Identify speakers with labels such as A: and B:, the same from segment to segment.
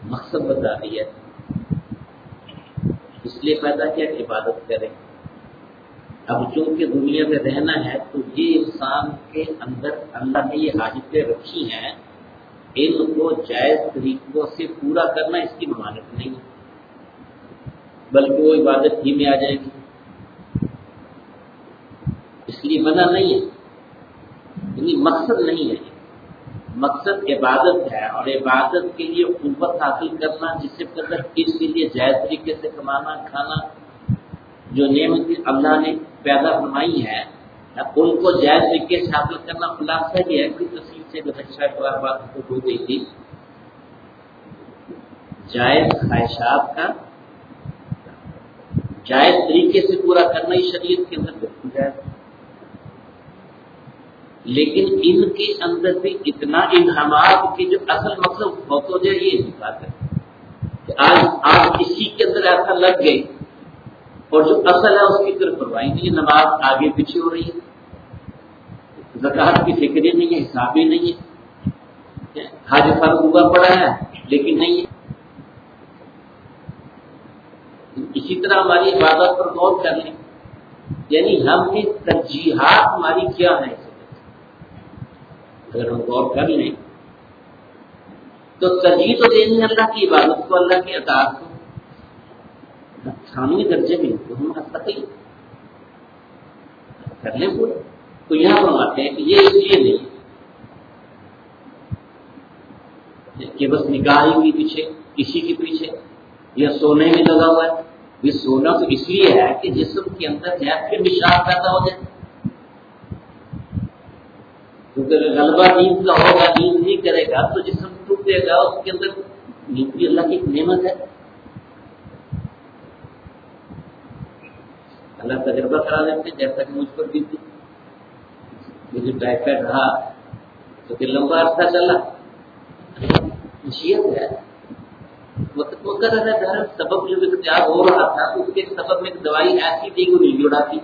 A: مقصد بتا دیا، اس لیے پیدا کیا کہ عبادت کریں۔ اب چونکہ دنیا میں رہنا ہے تو یہ انسان کے اندر اللہ نے یہ حاجتیں رکھی ہیں، ان کو جائز طریقوں سے پورا کرنا اس کی ممانعت نہیں ہے، بلکہ وہ عبادت ہی میں آ جائے گی، اس لیے منع نہیں ہے، یعنی مقصد نہیں ہے، مقصد عبادت ہے، اور عبادت کے لیے قوت حاصل کرنا، جس سے مطلب اس کے لیے جائز طریقے سے کمانا کھانا، جو نعمت اللہ نے پیدا فرمائی ہے ان کو جائز طریقے سے حاصل کرنا، خلاصہ یہ ہے کہ تفصیل سے گزشتہ بار بات ہو گئی تھی، جائز خواہشات کا جائز طریقے سے پورا کرنا ہی شریعت کے اندر بالکل جائز، لیکن ان کے اندر بھی اتنا انعامات کی جو اصل مقصد ہو تو جائے، یہ بات ہے کہ آج کسی کے اندر ایسا لگ گئے اور جو اصل ہے اس کی طرف پرواہی نہیں ہے، نماز آگے پیچھے ہو رہی ہے، زکوٰۃ کی فکر ہی نہیں ہے، حساب ہی نہیں ہے، حج فرض ہوا پڑا ہے لیکن نہیں ہے۔ اسی طرح ہماری عبادت پر غور کر لیں، یعنی ہم نے ترجیحات ہماری کیا ہے، اگر ہم غور کر لیں تو ترجیح تو دینی اللہ کی عبادت کو، اللہ کی اطاعت کو، ثانوی درجے میں تو ہم مستقل کر لیں پورے، تو یہاں فرماتے ہیں کہ یہ اس لیے نہیں کہ بس نکاح کے پیچھے کسی کے پیچھے یا سونے میں لگا ہوا ہے، یہ سونا تو اس لیے ہے کہ جسم کے اندر جائے پھر نشان پیدا ہو جائے، کیونکہ غلبہ نیند کا ہوگا، نیند نہیں کرے گا تو جسم ٹوٹے گا، اس کے اندر نیند بھی اللہ کی ایک نعمت ہے، اللہ تجربہ کرا دیتے جیسا کہ مجھ پر بھی تھی، مجھے ٹائیفائڈ رہا تو پھر لمبا عرصہ چلا، نصیحت ہے سبب جو اختیار ہو رہا تھا اس کے سبب میں دوائی ایسی تھی کہ نہیں جڑاتی،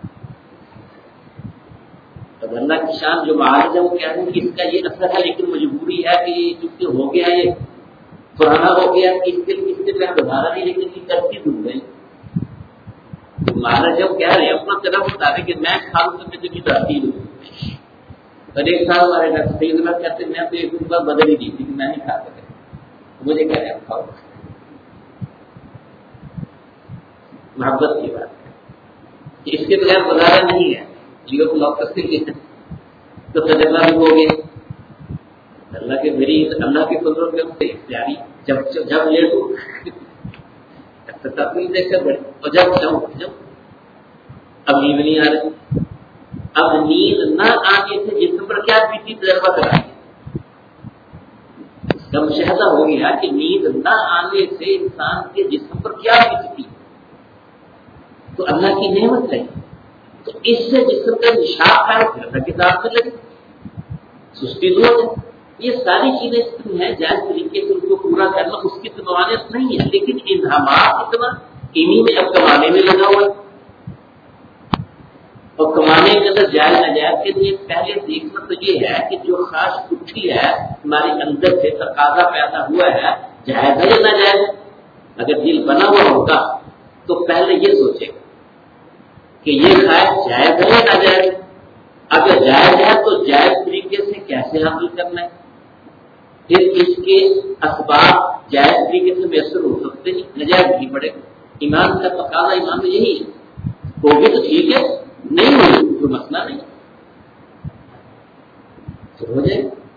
A: اب اللہ کی شان جو معالج ہے وہ کیا ہے کہ اس کا یہ اثر ہے، لیکن مجبوری ہے کہ یہ چونکہ ہو گیا، یہ پرانا ہو گیا، اس سے میں دوبارہ نہیں، لیکن یہ کرتی ڈوب گئی، مہاراج جب کہہ رہے ہیں اپنا طرف بتا رہے کہ میں کھاؤں تو مجھے ڈرتی ہوں، اور ایک سال ہمارے گھر سیدنا کہتے میں تو ایک بار بدل ہی دی تھی کہ میں نہیں کھا سکتا، مجھے کہہ رہے ہیں کھاؤ، محبت کی بات ہے، اس کے بغیر گزارا نہیں ہے، جیو کو لاک کرتے ہیں تو تجربہ بھی ہو گیا، اللہ کے مریض اللہ کی قدرت کے اختیاری جب لیٹو تقریب دیکھ کر بڑے اور جب اب نیند نہیں آ رہی، اب نیند نہ آنے سے جسم پر کیا بیتی تجربہ کرائیں، اس کا مشاہدہ ہو گیا کہ نیند نہ آنے سے انسان کے جسم پر کیا بیتتی، تو اللہ کی نعمت ہے، تو اس سے جسم کا نشاط ہے پھر اللہ کی ذات سے لگے، سستی دور ہے، یہ ساری چیزیں ہیں جائز طریقے سے ان کو پورا کرنا، اس کی تو ممانعت نہیں ہے، لیکن انعامات اتنا انہی میں اب کمانے میں لگا ہوا ہے، اور کمانے کے اندر جائز ناجائز کے لیے پہلے دیکھنا تو یہ ہے کہ جو خاص اٹھی ہے ہمارے اندر سے تقاضا پیدا ہوا ہے، جائز ہے یا ناجائز ہے، اگر دل بنا ہوا ہوگا تو پہلے یہ سوچے کہ یہ خواہش جائز ہے یا ناجائز ہے، اگر جائز ہے تو جائز طریقے سے کیسے حاصل کرنا ہے، پھر اس کے اسباب جائز طریقے سے میسر ہو سکتے ہیں، ناجائز نہیں پڑے گا، ایمان کا تقاضا ایمان میں یہی ہے، ہوگی تو ٹھیک ہے، نہیں ہوگی تو مسئلہ نہیں، تو ہو جائے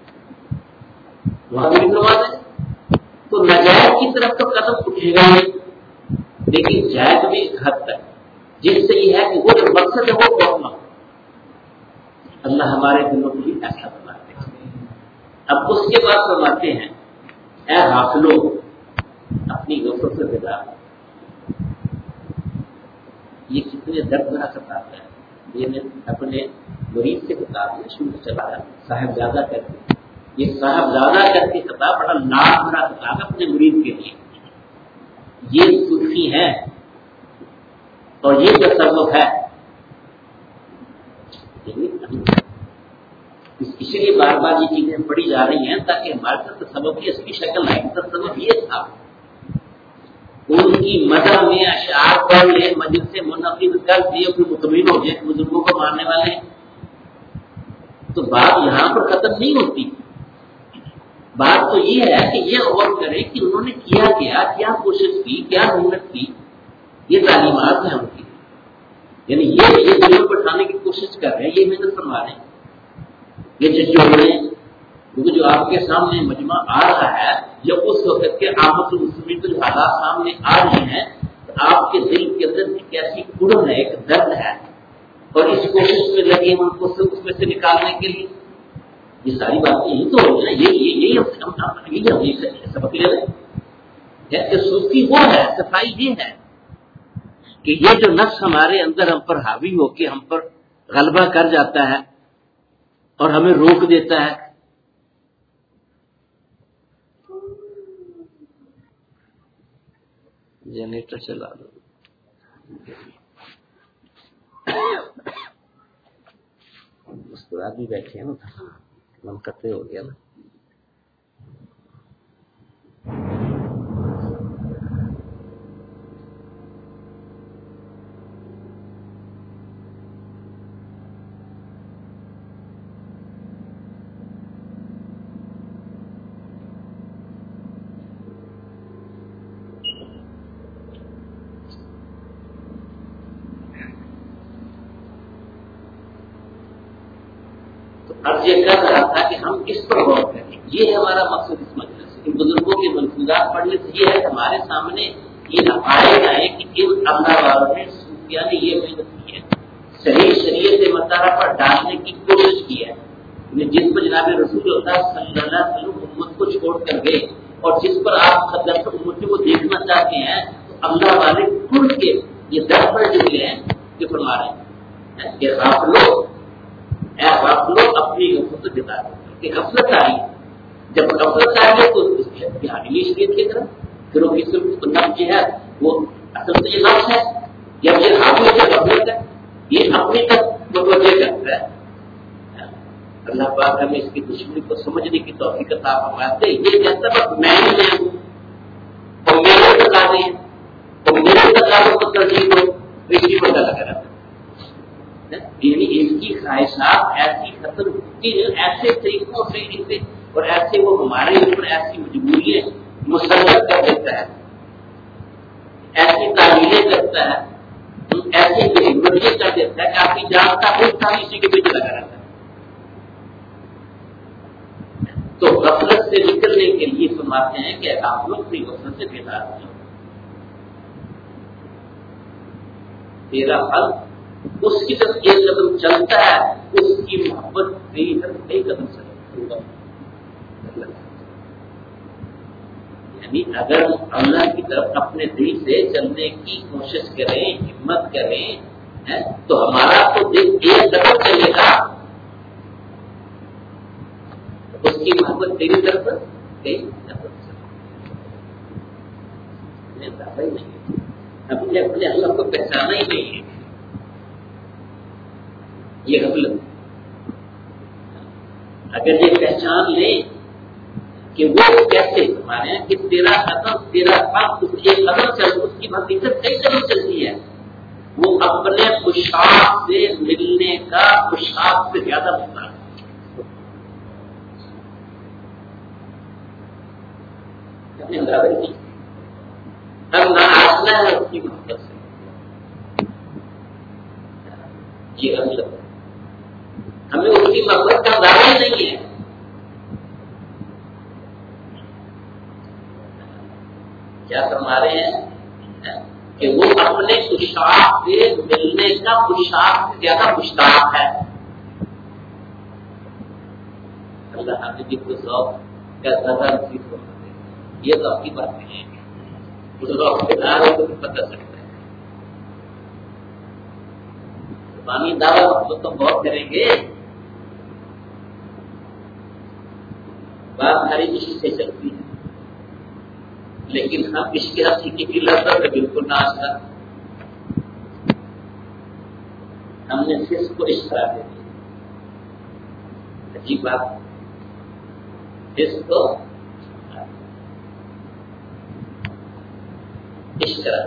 A: وہاں بھی کروا دیں، تو ناجائز کی طرف تو قدم اٹھے گا نہیں، لیکن جائز بھی ایک حد تک، جس سے یہ ہے کہ وہ جو مقصد ہے وہ پہنچنا، اللہ ہمارے دلوں کو بھی ایسا بناتے ہیں۔ اب اس کے بعد فرماتے ہیں اے غافلو اپنی غفلت سے بیدار، یہ کتنے درد بھرا خطاب ہے، یہ میں اپنے مرید سے خطاب ہے شروع چلا ہے، صاحبزادہ کر کے، یہ صاحبزادہ کر کے خطاب بڑا ناز بھرا خطاب ہے اپنے مرید کے لیے، یہ صوفی ہیں اور یہ تصوف ہے، اس لیے بار بار یہ چیزیں پڑھی جا رہی ہیں تاکہ ہمارے ساتھ تصوف کی اصلی شکل آئے. تصوف یہ تھا ان کی مدد میں اشعار پڑھ لے, مجلس سے منعقد کر دیے, کوئی مطمئن ہو جائے بزرگوں کو ماننے والے ہیں. تو بات یہاں پر ختم نہیں ہوتی. بات تو یہ ہے کہ یہ غور کرے کہ انہوں نے کیا کوشش کی, کیا محنت کی. یہ تعلیمات ہیں ان کی, یعنی یہ دلوں پر اٹھانے کی کوشش کر رہے ہیں, یہ محنت فرما رہے ہیں. یہ جو کیونکہ جو آپ کے سامنے مجمع آ رہا ہے, جب اس وقت کے آمد المسلمین کے حالات سامنے آ رہے ہیں تو آپ کے دل کے اندر ایک ایسی کڑن ہے, ایک درد ہے, اور اس کوشش میں لگے ان کو اس میں سے نکالنے کے لیے. یہ ساری باتیں یہی تو ہوئی نا, یہی ہم سبق لے رہے ہیں کہ صوفی وہ ہے, صفائی یہ ہے کہ یہ جو نفس ہمارے اندر ہم پر حاوی ہو کے ہم پر غلبہ کر جاتا ہے اور ہمیں روک دیتا ہے. جنریٹر چلا دو. اس پر آدمی بیٹھے ہیں نا, من قطع ہو گیا نا. اب یہ کر رہا تھا کہ ہم کس پر غور کریں. یہ ہے ہمارا مقصد اس مجلس سے. ان بزرگوں کے ملفوظات پڑھنے سے یہ ہے کہ ہمارے سامنے یہ آئے جائے کہ ان اللہ والوں نے صوفیاء نے یہ محنت کی ہے, صحیح شریعت مطالعہ پر ڈالنے کی کوشش کی ہے. جس پر جناب رسول اللہ صلی اللہ علیہ وسلم امت کو چھوڑ کر گئے اور جس پر آپ صدر امتی کو دیکھنا چاہتے ہیں, تو اللہ والے خود کے یہ در پر نکلے ہیں کہ فرما رہے ہیں کہ آپ لوگ اپنی غفلت بتا دیں کہ غفلت آئی. جب غفلت آئی تو حاکمی شریعت کی طرف پھر وہ کس نفس جو ہے وہ اصل میں یہ نفس ہے, جب یہ حاکمی سے غفلت ہے یہ اپنی تک متوجہ کرتا ہے. اللہ پاک ہمیں اس کی دشمنی کو سمجھنے کی توفیق عطا فرماتے. یہ کہتا ہے میں ہی ہوں اور میرے تقاضے ہیں اور میرے تقاضوں کو ترجیح دو, اسی کو لگا رہتا ہے. یعنی اس کی خواہشات ایسی ختم کی ایسے طریقوں سے اور ایسے وہ ہمارے اوپر ایسی مجبوریاں مسلط کر دیتا ہے, ایسی تعمیریں کرتا ہے, ایسی مجبوریاں کر دیتا ہے کہ آپ کی جان کا خود کا اسی کے پیچھے لگا رہتا ہے. تو غفلت سے نکلنے کے لیے فرماتے ہیں کہ آپ لوگ اپنی غفلت سے بیدار ہو جاؤ. تیرا حل اس کی طرف ایک قدم چلتا ہے, اس کی محبت تیری طرف ایک قدم چلتا ہے. یعنی اگر اللہ کی طرف اپنے دل سے چلنے کی کوشش کریں, ہمت کریں, تو ہمارا تو دل ایک قدم چلے گا, اس کی محبت تیری طرف ایک قدم چلے گا. اپنے اللہ کو پہچانا ہی نہیں ہے. یہ غفلت اگر یہ پہچان لے کہ وہ کیسے ہمارے ہیں کہ تیرا قدم تیرا حق ایک قدم چل, اس کی حقیقت کئی قدم چلتی ہے. وہ اپنے خوشاب سے ملنے کا خوشاب سے زیادہ ہوتا ہے. اب نہ آسنا ہے اس کی محبت سے. یہ غفلت ہے, ہمیں اس کی محبت کا اندازہ ہی نہیں ہے. کیا فرما رہے ہیں کہ وہ اپنے خوشاب سے ملنے کا خوشاب سے زیادہ مشتاق ہے. اللہ ہمیں جن کو ذوق کا زیادہ نصیب ہو سکے. یہ تو آپ کی بات نہیں ہے, اس ذوق کے نہ ہو تو پتہ سکتا ہے. زبانی دعوت تو بہت کریں گے, بات ہماری عشق سے چلتی ہے, لیکن ہم عشق حقیقی کی لذت سے بالکل نہ آسکا. ہم نے صرف کو عشق کرا دے دیا. عجیب بات، اس کو اشترا،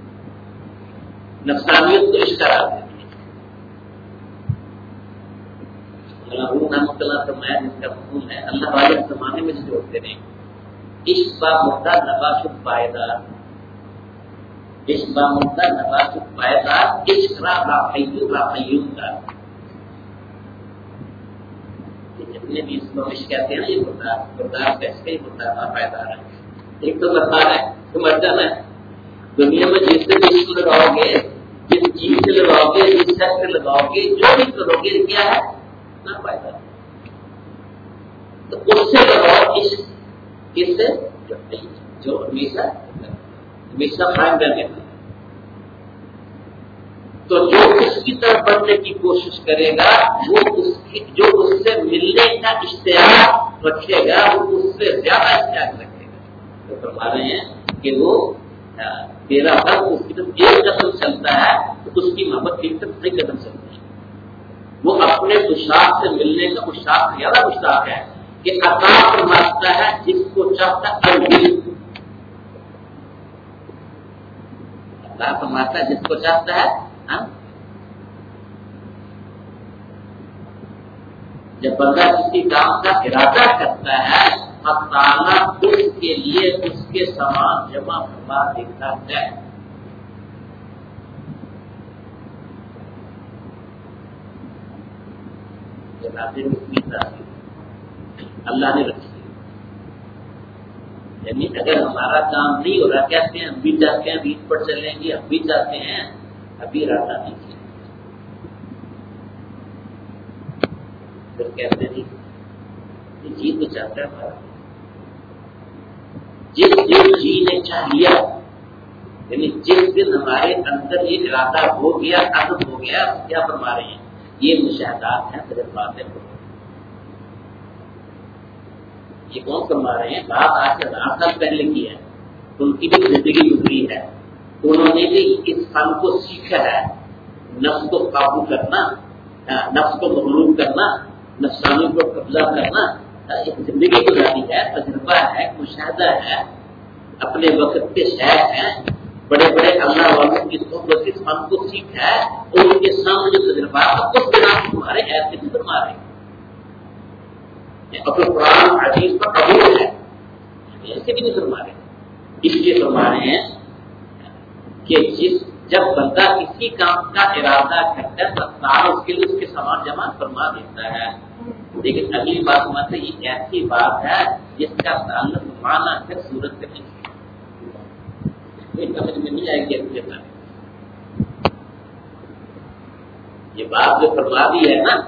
A: نفسانیت کو اشترا دیتی ہے۔ رحمۃ اللہ فرمایا جس کا مفہوم ہے اللہ والے زمانے میں جو ہوتے رہے، عشق با مردہ نباش پائیدار، عشق با مردہ نباش پائیدار، عشق راحیون کا جتنے بھی اس کو عشق کہتے ہیں نا، یہ برداشت کا اس کا ہی ہوتا ہے پائیدار ہے۔ ایک تو بتا رہا ہے تو مر جانا ہے دنیا میں، جس سے عشق لگاؤ گے، جس چیز سے لگاؤ گے، جس شخص سے لگاؤ گے، جو بھی کرو گے کیا ہے نہ پائیدار، تو اس سے لگاؤ عشق، کس سے جو ہمیشہ قائم رہنے والا۔ تو جو اس کی طرف بڑھنے کی کوشش کرے گا، وہ جو اس سے ملنے کا اشتیاق رکھے گا، وہ اس سے زیادہ اشتیاق رکھے گا۔ تو فرما رہے ہیں کہ وہ تیرا حق اس کی طرف ایک قدم چلتا ہے تو اس کی محبت کی طرف ایک قدم چلتی ہے۔ وہ اپنے مشتاق سے ملنے کا مشتاق زیادہ مشتاق ہے کہ عطا فرماتا ہے جس کو چاہتا ہے، عطا فرماتا ہے جس کو چاہتا ہے۔ جب بندہ کسی کام کا ارادہ کرتا ہے، تعالیٰ اس کے لیے اس کے سامان جمع فرما دیتا ہے۔ ارادے میں اتنی تاثیر اللہ نے رکھی ہے، یعنی اگر ہمارا کام نہیں ہو رہا، کہتے ہیں ہم بھی جاتے ہیں، بیچ پر چلیں گے، ہم بھی جاتے ہیں، ابھی ارادہ نہیں کیا، پھر کہتے نہیں جی تو چاہتا ہے ہمارا، جس دن جی نے چاہ لیا، یعنی جس دن ہمارے اندر یہ ارادہ ہو گیا، عزم ہو گیا، کیا فرما رہے ہیں، یہ مشاہدات ہیں، تجربات ہیں۔ یہ کون فرما رہے ہیں؟ بات آج سے 10 سال پہلے کی ہے، ان کی بھی زندگی گزری ہے، انہوں نے بھی اس فن کو سیکھا ہے، نفس کو قابو کرنا، نفس کو مغلوب کرنا، نفسانی کو قبضہ کرنا، ایک زندگی گزاری ہے، تجربہ ہے، مشاہدہ ہے، اپنے وقت کے شہر ہیں، بڑے بڑے اللہ والوں کی صحبت اس فن کو سیکھا ہے، اور ان کے سامنے جو تجربات اس بنا تمہارے ایسے بھی فرما رہے ہیں، اپنے قرآن حدیث پر قبول ہے، ایسے بھی نہیں فرما رہے، اس لیے فرما رہے ہیں کہ جب بندہ کسی کام کا ارادہ کرتا ہے تو تعالیٰ اس کے لیے اس کے سامان جمع فرما دیتا ہے۔ لیکن اگلی بات مت یہ ایسی بات ہے جس کا تعلق معنی سے صورت سے نہیں، سمجھ میں نہیں آئے گی اپنے بارے، یہ بات جو فرما دی ہے نا،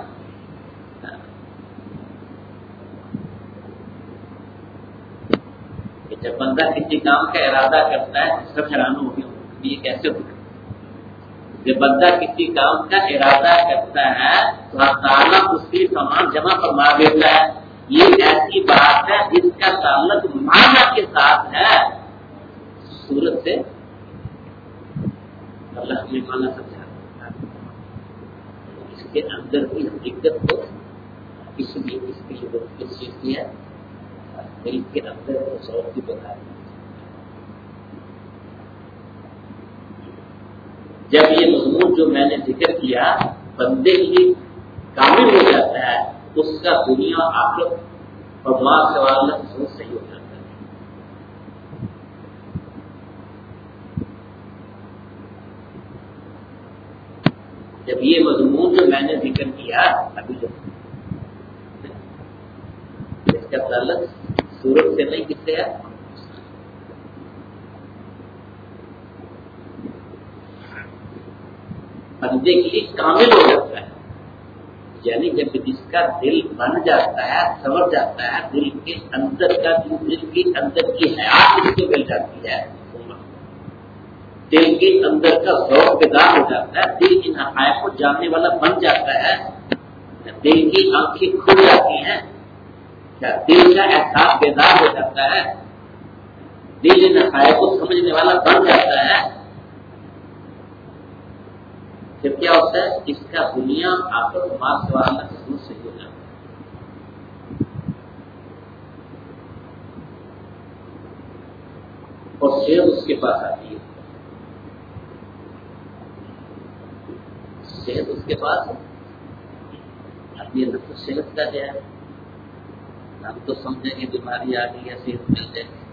A: کہ جب بندہ کسی کام کا ارادہ کرتا ہے سب حیران ہو گیا یہ کیسے ہوگا، جب بندہ کسی کام کا ارادہ کرتا ہے تو تعالیٰ اس کے سامان جمع فرما دیتا ہے۔ یہ ایسی بات ہے جس کا تعلق معنی کے ساتھ ہے، صورت سے اللہ نے معنی سمجھا، اس کے اندر بھی حقیقت کو اس لیے اس کی چیز ہے، دل کے اندر تصور کی بتا دی۔ جب یہ مضمون جو میں نے ذکر کیا بندے کے لیے کامل ہو جاتا ہے، اس کا دنیا آخرت اور ماں سے والا سوچ صحیح ہو جاتا ہے۔ جب یہ مضمون جو میں نے ذکر کیا ابھی جو اس کا تعلق صورت سے نہیں، کس سے ہے؟ بندے کے لیے کامل ہو جاتا ہے، یعنی جب جس کا دل بن جاتا ہے، سمجھ جاتا ہے، دل کے اندر کا دل کے اندر کی حیات اس کو مل جاتی ہے، دل کے اندر کا ذوق بیدار ہو جاتا ہے، دل ان حقائق کو جاننے والا بن جاتا ہے، دل کی آنکھیں کھل جاتی ہیں، دل کا احساس بیدار ہو جاتا ہے، دل ان حقائق کو سمجھنے والا بن جاتا ہے، پھر کیا ہوتا ہے؟ اس کا دنیا آخر ماں سے والا سے ہو جاتا ہے۔ اور صحت اس کے پاس آتی ہے. صحت اس کے پاس اب یہ تو صحت کا کیا ہے؟ ہم تو سمجھیں گے بیماری آ گئی ہے صحت مل جائے گی.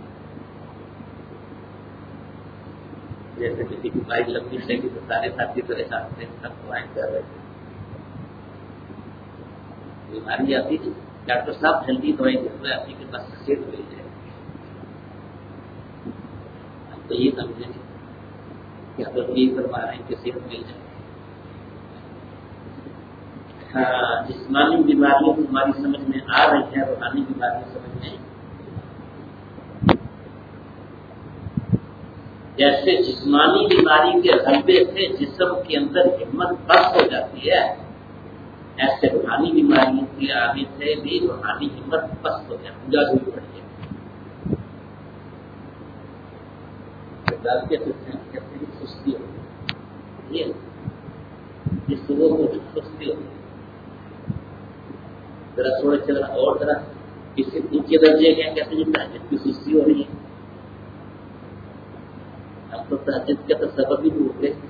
A: جیسے کسی کی بائک لمبی چلے گی تو سارے ساتھی پریشان تھے سب دعائیں کر رہے تھے. بیماری آتی تھی ڈاکٹر صاحب جلدی دوائی دیتے آتی کہ بس صحت مل جائے. ہم تو یہ سمجھیں گے کہ حضرت یہ فرما رہے ہیں کہ صحت مل جائے. ہاں جسمانی بیماریاں ہماری سمجھ میں آ رہی ہیں, روحانی بیماریاں سمجھ میں. جیسے جسمانی بیماری کے غلبے سے جسم کے اندر ہمت پست ہو جاتی ہے, ایسے روحانی بیماریوں کے آنے سے بھی روحانی ہمت پست ہو جاتی ہے, جاگرک پڑ جائے. کہتے ہیں سستی ہوتی ہے, یہ صبح کو سستی ہوتی ہے. ذرا تھوڑا چلا اور ذرا کسی اونچے درجے کے کہتے ہیں تہجد کی سستی ہو رہی ہے. اب تو تہجد کا تو سبب ہی ڈوب گئے,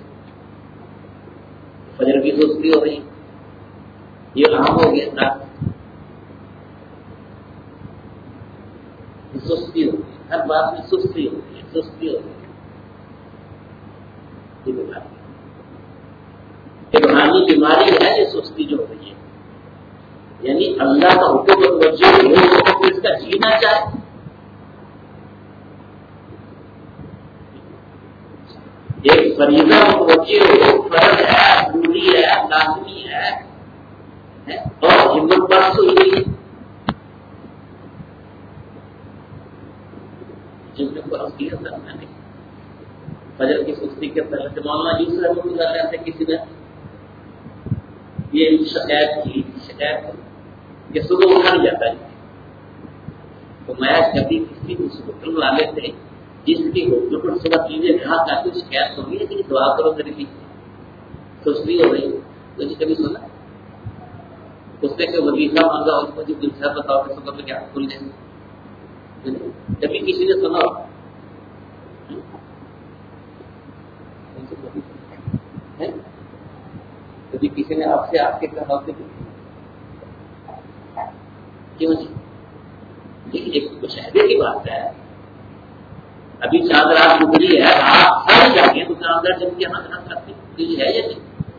A: فجر کی سستی ہو رہی ہے, یہ عام ہو گیا. سستی ہوتی ہے, ہر بات میں سستی ہوتی ہے, سستی ہوتی ہے. یہ روحانی بیماری ہے یہ سستی جو ہو رہی ہے. یعنی اللہ کا حکم توجہ ہو اس کا جینا چاہے. ایک فریضہ متوجہ ہو, فرض ہے, ضروری ہے, لازمی ہے, اور ہمت بخش ہوئی ہے. جن نے فرض کیا تھا میں نے فجر کی سستی کے پہلے سے مولانا یوسف رحمۃ اللہ علیہ سے کسی نے یہ شکایت کی کہ صبح اٹھا نہیں جاتا ہے. تو میں کبھی کسی ہاسپٹل والے تھے جس کی ہوٹل پر صبح چیزیں کہا کافی شکایت ہو گئی ہے کہ دعا کرو میرے لیے سستی ہو رہی. تو جی کبھی سنا اس نے کہ وظیفہ مانگا اس کو جو دلچسپ بتاؤ کہ صبح میں کیا کھل جائے. کبھی کسی نے سنا کبھی کسی نے آپ سے آپ کے کہا کیوں جی ایک مشاہدے کی بات ہے. ابھی چاند رات گزری ہے, آپ سارے جاگے تو چاندر جن کے ہاتھ ہاتھ رکھتے ہے یا نہیں,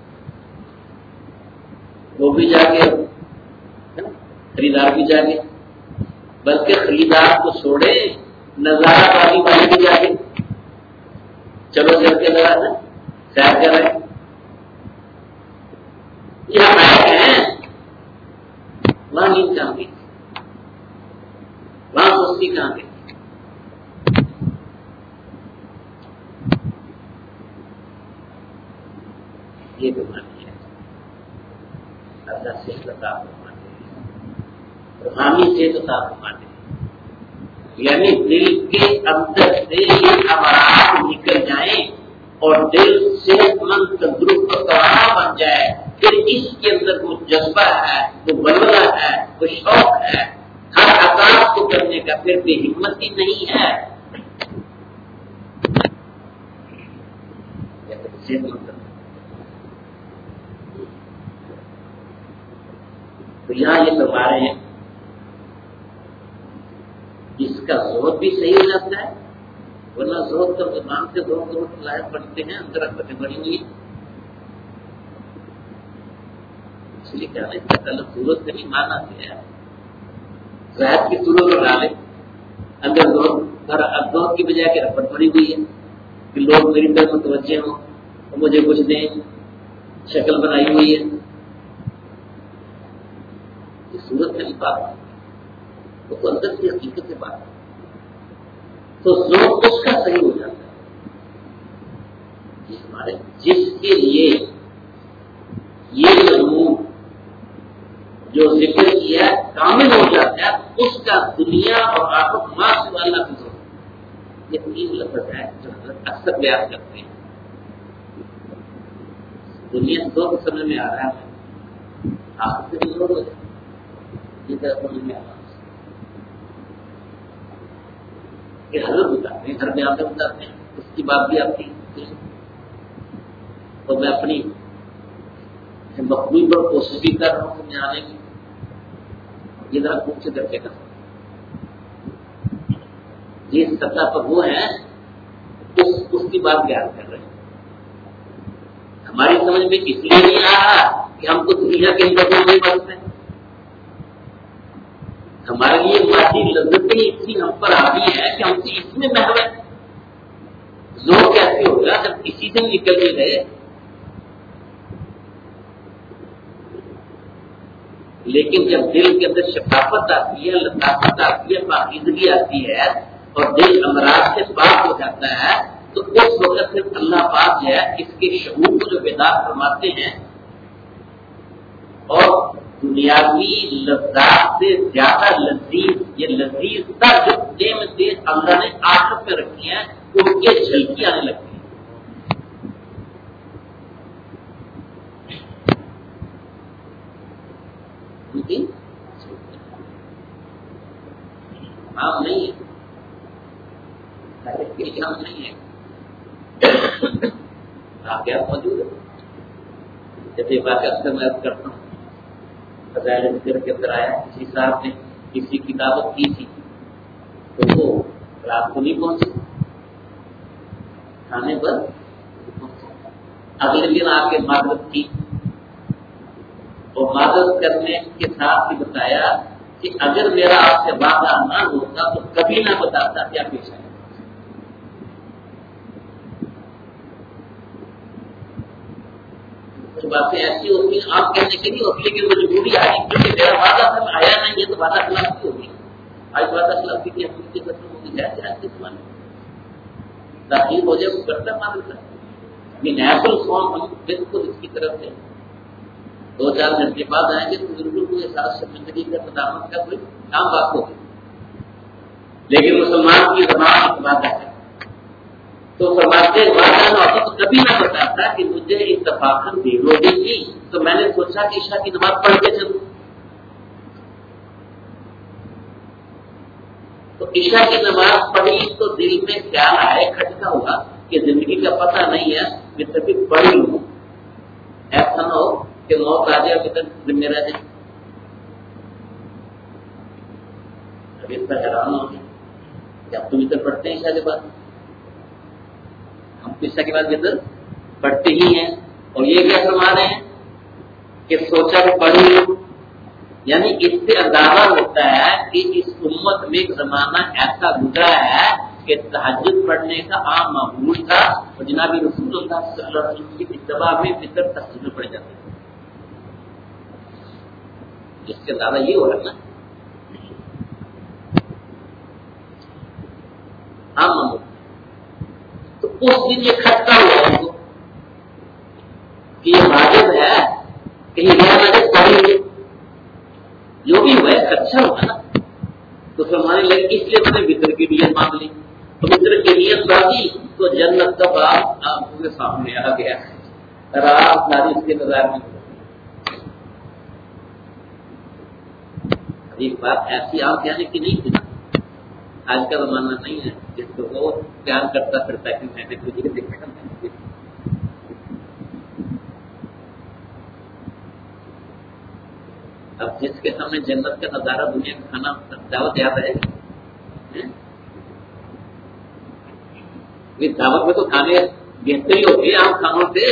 A: وہ بھی جاگے, خریدار بھی جاگے, بلکہ خریدار کو چھوڑے نظارہ پانی والے بھی جاگے. چلو چل کے لگا نا سیر کر رہے یہاں آئے ہیں, وہاں نیند کہاں گئی, وہاں سستی کہاں گئی. یہ بیماری ہے. اللہ سے عطا فرماتے ہیں, روحانی سے عطا فرماتے ہیں. یعنی دل کے اندر سے یہ امراض نکل جائیں اور دل صحت مند تندرست و سوارا بن جائے. پھر اس کے اندر وہ جذبہ ہے, وہ بلبلہ ہے, وہ شوق ہے ہر عطاعت کو کرنے کا, پھر بھی ہمت ہی نہیں ہے. تو یہاں یہ فرما رہے ہیں اس کا زہد بھی صحیح ہو جاتا ہے, ورنہ زہد کا زبان سے زہد لائق بنتے ہیں, اندر رکھتے بڑی ہوئی. اس لیے کہنا اس کا تعلق ضرورت سے نہیں مانا گیا ہے. زہد کی صورت میں ڈالے اندر زہد کی بجائے کہ ربڑ پڑی ہوئی ہے کہ لوگ میری طرف متوجہ ہوں اور مجھے کچھ دیں, شکل بنائی ہوئی ہے. صورت سے بات ہے وہ تو اندر کی حقیقت سے بات ہے. تو ذوق اس کا صحیح ہو جاتا ہے. ہمارے جس کے لیے یہ مضمون جو ذکر کیا کامل ہو جاتا ہے, اس کا دنیا اور آخرت ماں سے اللہ کی ضرورت. یہ تین لفظ ہے جو حضرت اکثر بیان کرتے ہیں. دنیا دو کو سمجھ میں آ رہا ہے, آخرت سے بھی ضرورت ہے. کہ حضرت بتاتے ہیں، گھر میں آتے بتاتے ہیں، اس کی بات بھی آتی ہے، تو میں اپنی مقبول پر کوشش بھی کر رہا ہوں سمجھانے کی، یہ ذرا خوب سے کرتے گا جس سطح پر وہ ہیں اس کی بات بیان کر رہے ہیں. ہماری سمجھ میں اس لیے نہیں آ رہا کہ ہم تو دنیا کے اندر نہیں بنتے، ہمارے لیے مادی لذتیں اتنی ہم پر آتی ہے کہ ہم سے اس میں محو زور کیسے ہوگا جب کسی سے نکل کے گئے. لیکن جب دل کے اندر شفافت آتی ہے، لطافت آتی ہے، پاکیزگی آتی ہے اور دل امراض سے پاک ہو جاتا ہے تو اس وقت صرف اللہ پاک جو ہے اس کے شعور کو جو بیدار فرماتے ہیں اور دنیاوی لذات سے زیادہ لذیذ، یہ لذیذ تر جو دے میں دے اللہ نے آخر پہ رکھی ہیں ان کی جھلکی آنے لگتی ہے. عام نہیں ہے، عام نہیں ہے، واقعات موجود ہے. جیسے بات اکثر میں کرتا ہوں، فضائل ذکر کے اندر آیا کسی صاحب نے کسی کتابت کی تھی تو وہ رات کو نہیں پہنچے، کھانے پر اگلے دن آ کے معذرت کی اور معذرت کرنے کے ساتھ ہی بتایا کہ اگر میرا آپ سے وعدہ نہ ہوتا تو کبھی نہ بتاتا کیا پیش ہے. کچھ باتیں ایسی ہوتی ہیں آپ کہنے کے لیے ہوتی ہے کہ مجبوری آئی کیونکہ میرا وعدہ سب آیا نہیں ہے تو وعدہ خلافی ہوگی. آج وعدہ خلافی کی حقیقت کی ختم ہوگی جائے زمانے تاخیر ہو جائے وہ کرتا معلوم ہے نیچرل فارم ہم بالکل اس کی طرف سے 2-4 گھنٹے بعد آئیں گے تو بالکل کوئی احساس شرمندگی کا قدامت کا کوئی کام بات ہوگی. لیکن مسلمان کی زبان وعدہ ہے تو فرماتے وعدہ نہ ہوتا تو کبھی نہ بتاتا کہ مجھے اتفاقاً بھی روٹی کی تو میں نے سوچا کہ عشاء کی نماز پڑھ کے چلوں. تو عشاء کی نماز پڑھی تو دل میں خیال آئے کھٹکا ہوا کہ زندگی کا پتہ نہیں ہے میں کبھی پڑھی ہوں، ایسا نہ ہو کہ موت آ جائے ابھی تک ذمہ رہ جائے. ابھی اس کا حیران ہو گیا کہ اب تم ادھر پڑھتے ہیں عشاء کے بعد، ہم عشاء کے بعد ادھر پڑھتے ہی ہیں اور یہ کیا فرما رہے ہیں کہ سوچا کہ پڑھی ہوں. یعنی اس سے اندازہ ہوتا ہے کہ اس امت میں ایک زمانہ ایسا گزرا ہے کہ تہجد پڑھنے کا عام معمول تھا اور جناب رسول اللہ صلی اللہ علیہ وسلم کی اتباع میں فطر تہجد میں پڑھ جاتے تھے. اس سے زیادہ یہ ہو رہا نا عام معمول. تو اس دن یہ کھٹکا ہوا ان کو کہ یہ واجب ہے کہیں غیر نجس پڑھی جو بھی ہوا ہے اچھا ہوا نا. تو فرمانے لگے اس لیے میں نے وطر کی نیت مانگ لی تو وطر کی نیت مانگی تو جنت کا باغ آنکھوں کے سامنے آ گیا. رات ساری اس کے نظر میں ایک بات ایسی آپ یعنی کہ نہیں تھی. آج کا زمانہ نہیں ہے جس کو وہ بیان کرتا پھرتا ہے کہ میں نے تجھے دیکھا. اب جس کے سامنے جنت کا نظارہ دنیا کا کھانا دعوت یاد ہے دعوت میں تو کھانے بہتر ہی ہوتی ہے عام کھانوں سے.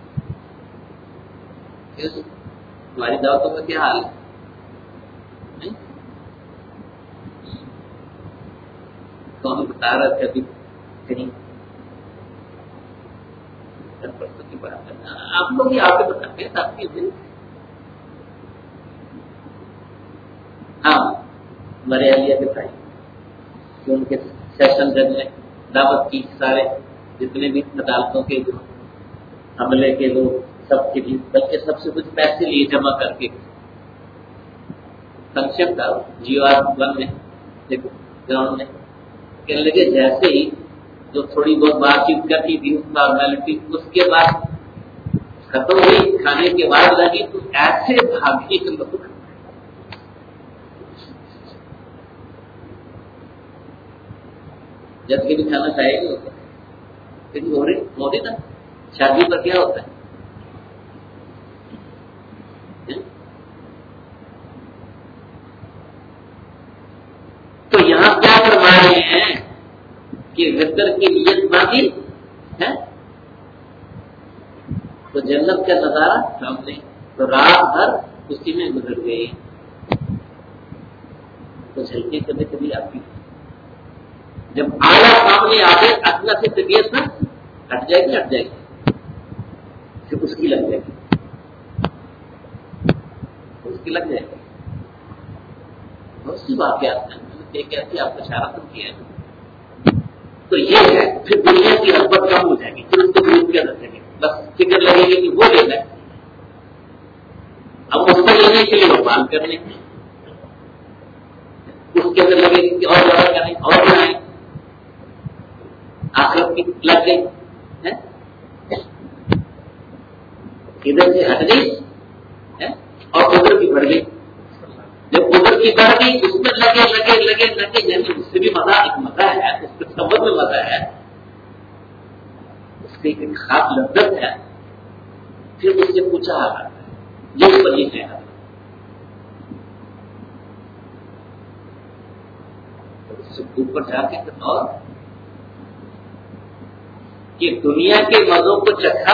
A: ہماری دعوتوں کا کیا حال ہے تو ہم بتا رہے تھے ابھی کہیں کی بات کرنا آپ لوگ ہی آپ بتاتے ہیں آپ کی. ہاں ہمارے اہلیہ کے بھائی کہ ان کے سیشن جج میں دعوت کی سارے جتنے بھی عدالتوں کے جو عملے کے لوگ سب کے لیے بلکہ سب سے کچھ پیسے لیے جمع کر کے فنکشن تھا جیو آر 1 میں گراؤنڈ میں کہنے لگے جیسے ہی جو تھوڑی بہت بات چیت کرتی تھی فارمیلٹی اس کے بعد ختم ہوئی کھانے کے بعد لگی تو ایسے بھاگی کے لوگ جب کے بھی کھانا چاہیے نہیں ہوتا، لیکن موری نا شادی پر کیا ہوتا ہے؟ تو یہاں کیا فرما رہے ہیں کہ وطر کی نیت باقی ہے تو جنت کا نظارہ سامنے، تو رات بھر اسی میں گزر گئی، تو جھلکی کبھی کبھی آتی ہے، جب آیا سامنے آ گئے اپنا سے طبیعت نہ ہٹ جائے گی، پھر اس کی لگ جائے گی، اس کی لگ جائے گی۔ بہت سی واقعات ہیں، ایک ایسی آپ کو اشارہ کیا ہے، تو یہ ہے پھر دنیا کی رغبت کم ہو جائے گی، پھر اس کو دور کیا رکھیں گے، بس فکر لگے گی کہ وہ لینا ہے، اب اس کو لینے کے لیے وہ مان کر لیں گے، اس کے اندر لگے گی کہ اور زیادہ کریں اور بنائیں، آخرت کی لگ گئی ہے، ادھر سے ہٹ گئی اور ادھر کی بڑھ گئی، جب ادھر کی بڑھ گئی اس میں لگے یعنی اس سے بھی مزہ، ایک مزہ ہے، اس کے سبب میں مزہ ہے، اس کی ایک خاص لذت ہے، پھر اس سے پوچھا آ رہا ہے یہ بنی ہے اوپر جا کے اور کہ دنیا کے مزوں کو چکھا،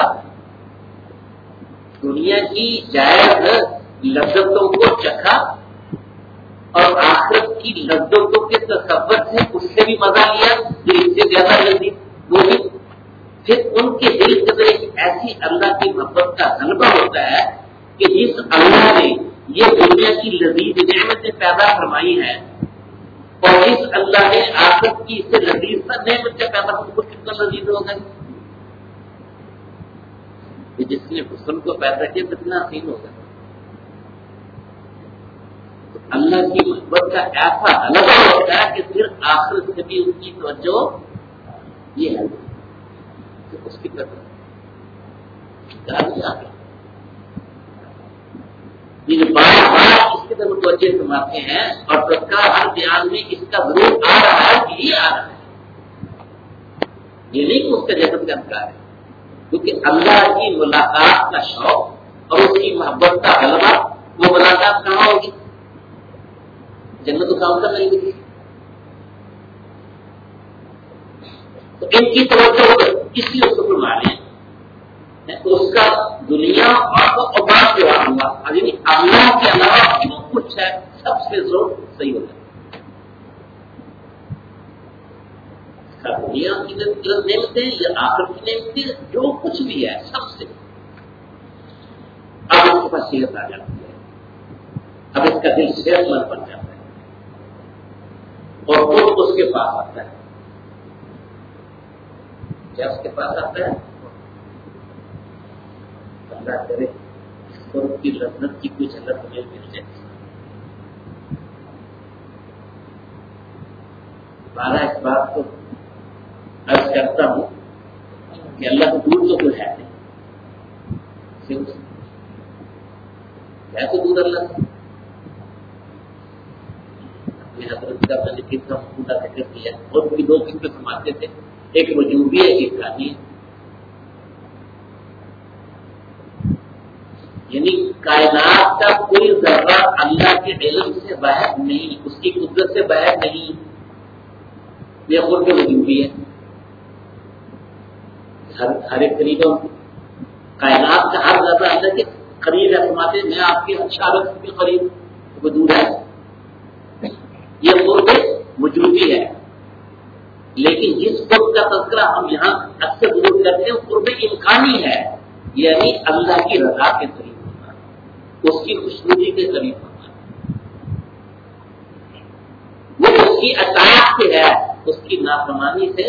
A: دنیا کی جائز لذتوں کو چکھا اور آخرت کی لذتوں کے تصور سے اس سے بھی مزہ لیا جو اس سے زیادہ لذیذ وہ بھی، پھر ان کے دل کے اندر ایک ایسی اللہ کی محبت کا غلبہ ہوتا ہے کہ جس اللہ نے یہ دنیا کی لذیذ نعمتیں پیدا فرمائی ہیں اور جس اللہ نے آخرت کی اس سے لذیذ نعمتیں پیدا کی، وہ کتنا لذیذ ہوگا، جس نے حسن کو پیدا کیا کتنا حسین ہوگا۔ اللہ کی محبت کا ایسا غلبہ ہوتا ہے کہ پھر آخرت سے بھی ان کی توجہ یہ ہے کہ اس کی طرف یہ بار بار اس کی طرف توجہ فرماتے ہیں اور تذکرہ ہر بیان میں اس کا ضرور آ رہا ہے کہ یہ آ رہا ہے، یہ نہیں کہ اس کا جسم کا انکار ہے، کیونکہ اللہ کی ملاقات کا شوق اور اس کی محبت کا غلبہ، وہ ملاقات کہاں ہوگی؟ جنت تو کام کر نہیں ہوگی، تو ان کی توجہ اس لیے اس کو فرمانے اس کا دنیا اور بعد جو اللہ یعنی اللہ کے علاوہ جو کچھ ہے سب سے زور صحیح ہوتا ہے، دنیا کی نعمتیں یا آخر کی نعمتیں جو کچھ بھی ہے سب سے اب اس کے پاس صحت آ جاتی ہے، اب اس کا دل صحت مند بن جاتا ہے اور خود اس کے پاس آتا ہے، کیا اس کے پاس آتا ہے؟ اللہ کرے اور کی لذت کی کچھ الگ ہمیں مل جائے۔ بارہ اس بات کو عرض کرتا ہوں کہ اللہ کو دور تو کوئی ہے نہیں، کیسے دور اللہ سے؟ حضرت کا میں نے کتنا پورا ذکر کیا اور بھی دو قسمیں سماتے تھے، ایک وجوبی ہے ایک ثانی، یعنی کائنات کا کوئی ذرہ اللہ کے علم سے باہر نہیں، اس کی قدرت سے باہر نہیں، یہ خود کے وجوبی ہے، ہر ایک طریقوں کائنات کا ہر ذرہ اللہ کے قریب ہے، سماتے میں آپ کے اشارت کے قریب وجود ہے، یہ قرب وجودی ہے، لیکن جس قرب کا تذکرہ ہم یہاں اکثر ضرور کرتے ہیں قرب امکانی ہے، یعنی اللہ کی رضا کے قریب ہونا، اس کی خوشنودی کے قریب ہونا، وہ اس کی اطاعت سے ہے، اس کی نافرمانی سے۔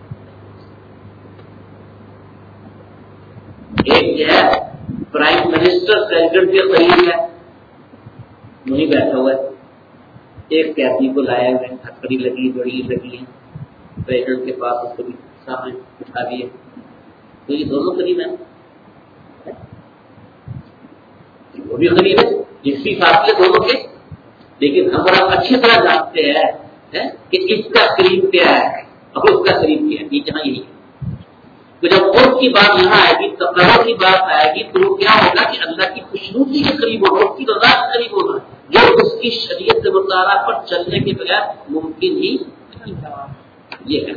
A: ایک جو ہے پرائم منسٹر پریزیڈنٹ کے قریب ہے، وہیں بیٹھا ہوا ہے، ایک قیدی کو لایا ہوئے ہتھکڑی لگی بڑی لگی پریزیڈنٹ کے پاس، اس کو بھی سامنے بٹھا دیے، تو یہ دونوں قریب ہیں، وہ بھی قریب ہے، اسی فاصلے دونوں کے، لیکن ہم بڑا اچھی طرح جانتے ہیں کہ اس کا قریب کیا ہے اور اس گی جہاں یہی ہے. تو جب قرب کی بات یہاں آئے گی، تقرر کی بات آئے گی، تو وہ کیا ہوگا کہ اللہ کی خوشنودی کے قریب ہوگا، اس کی رضا کے قریب ہوگا، جو اس کی شریعت مطالعہ پر چلنے کے بغیر ممکن ہی یہ ہے.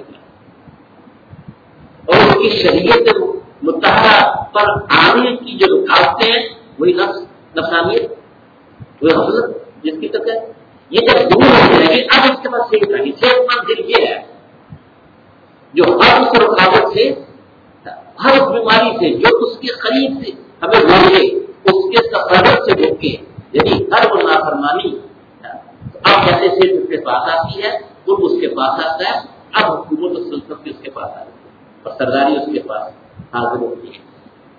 A: اور اس کی شریعت مطالعہ پر آنے کی جو رکاوٹیں ہیں وہی نفسانیت، وہ حضرت جس کی طرف ہے. یہ جب دور ہو جائے گی اب اس کے پاس صحیح رہے گی. صحت مند دل یہ ہے جو ہر اس رکاوٹ سے، ہر بیماری سے، جو اس کے قریب سے ہمیں روکے، اس کے تصرف سے روکے، یعنی ہر وہ نافرمانی اب جیسے سے اس کے پاس آتی ہے وہ اس کے پاس آتا ہے. اب حکومت و سلطنت بھی اس کے پاس آتی ہے اور سرداری اس کے پاس حاضر ہوتی ہے.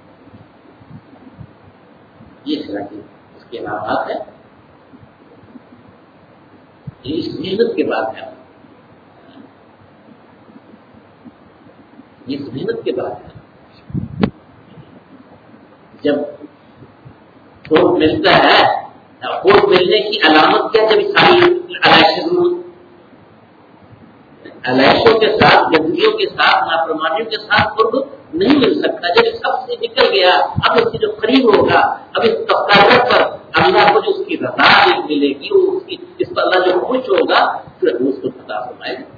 A: یہ طرح کی اس کے علامات ہے. یہ اس محنت کے بعد ہے، اس محنت کے بعد ہے. جب خوف ملتا ہے، خوف ملنے کی علامت کیا؟ جب ساری علائشوں کے ساتھ، گندگیوں کے ساتھ، نافرمانیوں کے ساتھ قرب نہیں مل سکتا. جب سب سے نکل گیا، اب اس سے جو قریب ہوگا، اب اس تقرر پر اللہ کو جو اس کی رضا ملے گی، وہ اس پر اللہ جو خوش ہوگا، پھر اس کو پتا فرمائے گا.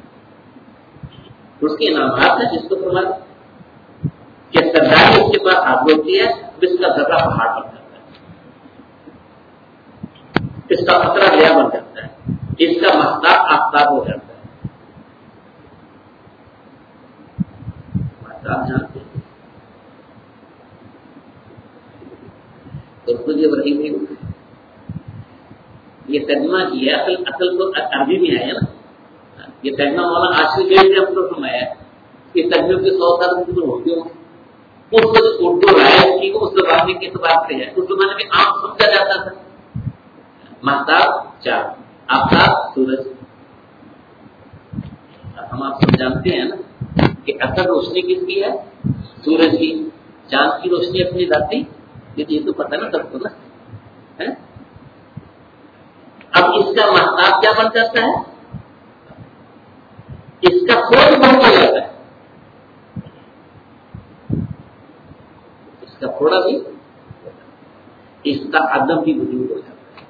A: اس کے انعامات ہیں جس کو فرمائے کہ سرداری اس کے پاس حاضر ہوتی ہے، اس کا ذرہ پہاڑ بن جاتا ہے، اس کا خطرہ گیا بن جاتا ہے، اس کا محتاط آفتاب ہو جاتا ہے. آپ جانتے ہیں تو یہ وہی نہیں ہوتا. یہ ترجمہ کیا اصل تو عربی میں ہے نا. یہ ترجمہ مولانا عاشق جیل نے ہم کو فرمایا کہ ترجمے کے 100 سال ہوتے ہوں. اس وقت اردو رائے کی اس زمانے کے اعتبار سے ہے، اس زمانے میں عام سمجھا جاتا تھا مہتاب چاند، آفتاب سورج. ہم آپ سب جانتے ہیں نا کہ اصل روشنی کس کی ہے؟ سورج کی. چاند کی روشنی اپنی ذاتی، یہ تو پتہ نا سب کو نا. اب اس کا مہتاب کیا بن جاتا ہے؟ اس کا کھوج بہت ہو جاتا ہے، اس کا تھوڑا بھی، اس کا عدم بھی وجود ہو جاتا ہے،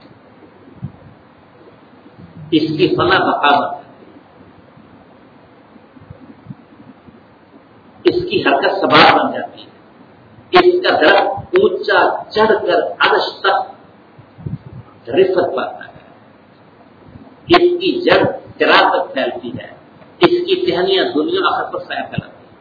A: اس کی فنا بقا بن جاتی ہے، اس کی حرکت سباب بن جاتی ہے، اس کا درخت اونچا چڑھ کر عرش تک رفت پاتا ہے، اس کی جڑ چرا تک پھیلتی ہے، اس کی ٹہنیاں دنیا آخر پر سایہ پھیلاتی ہیں.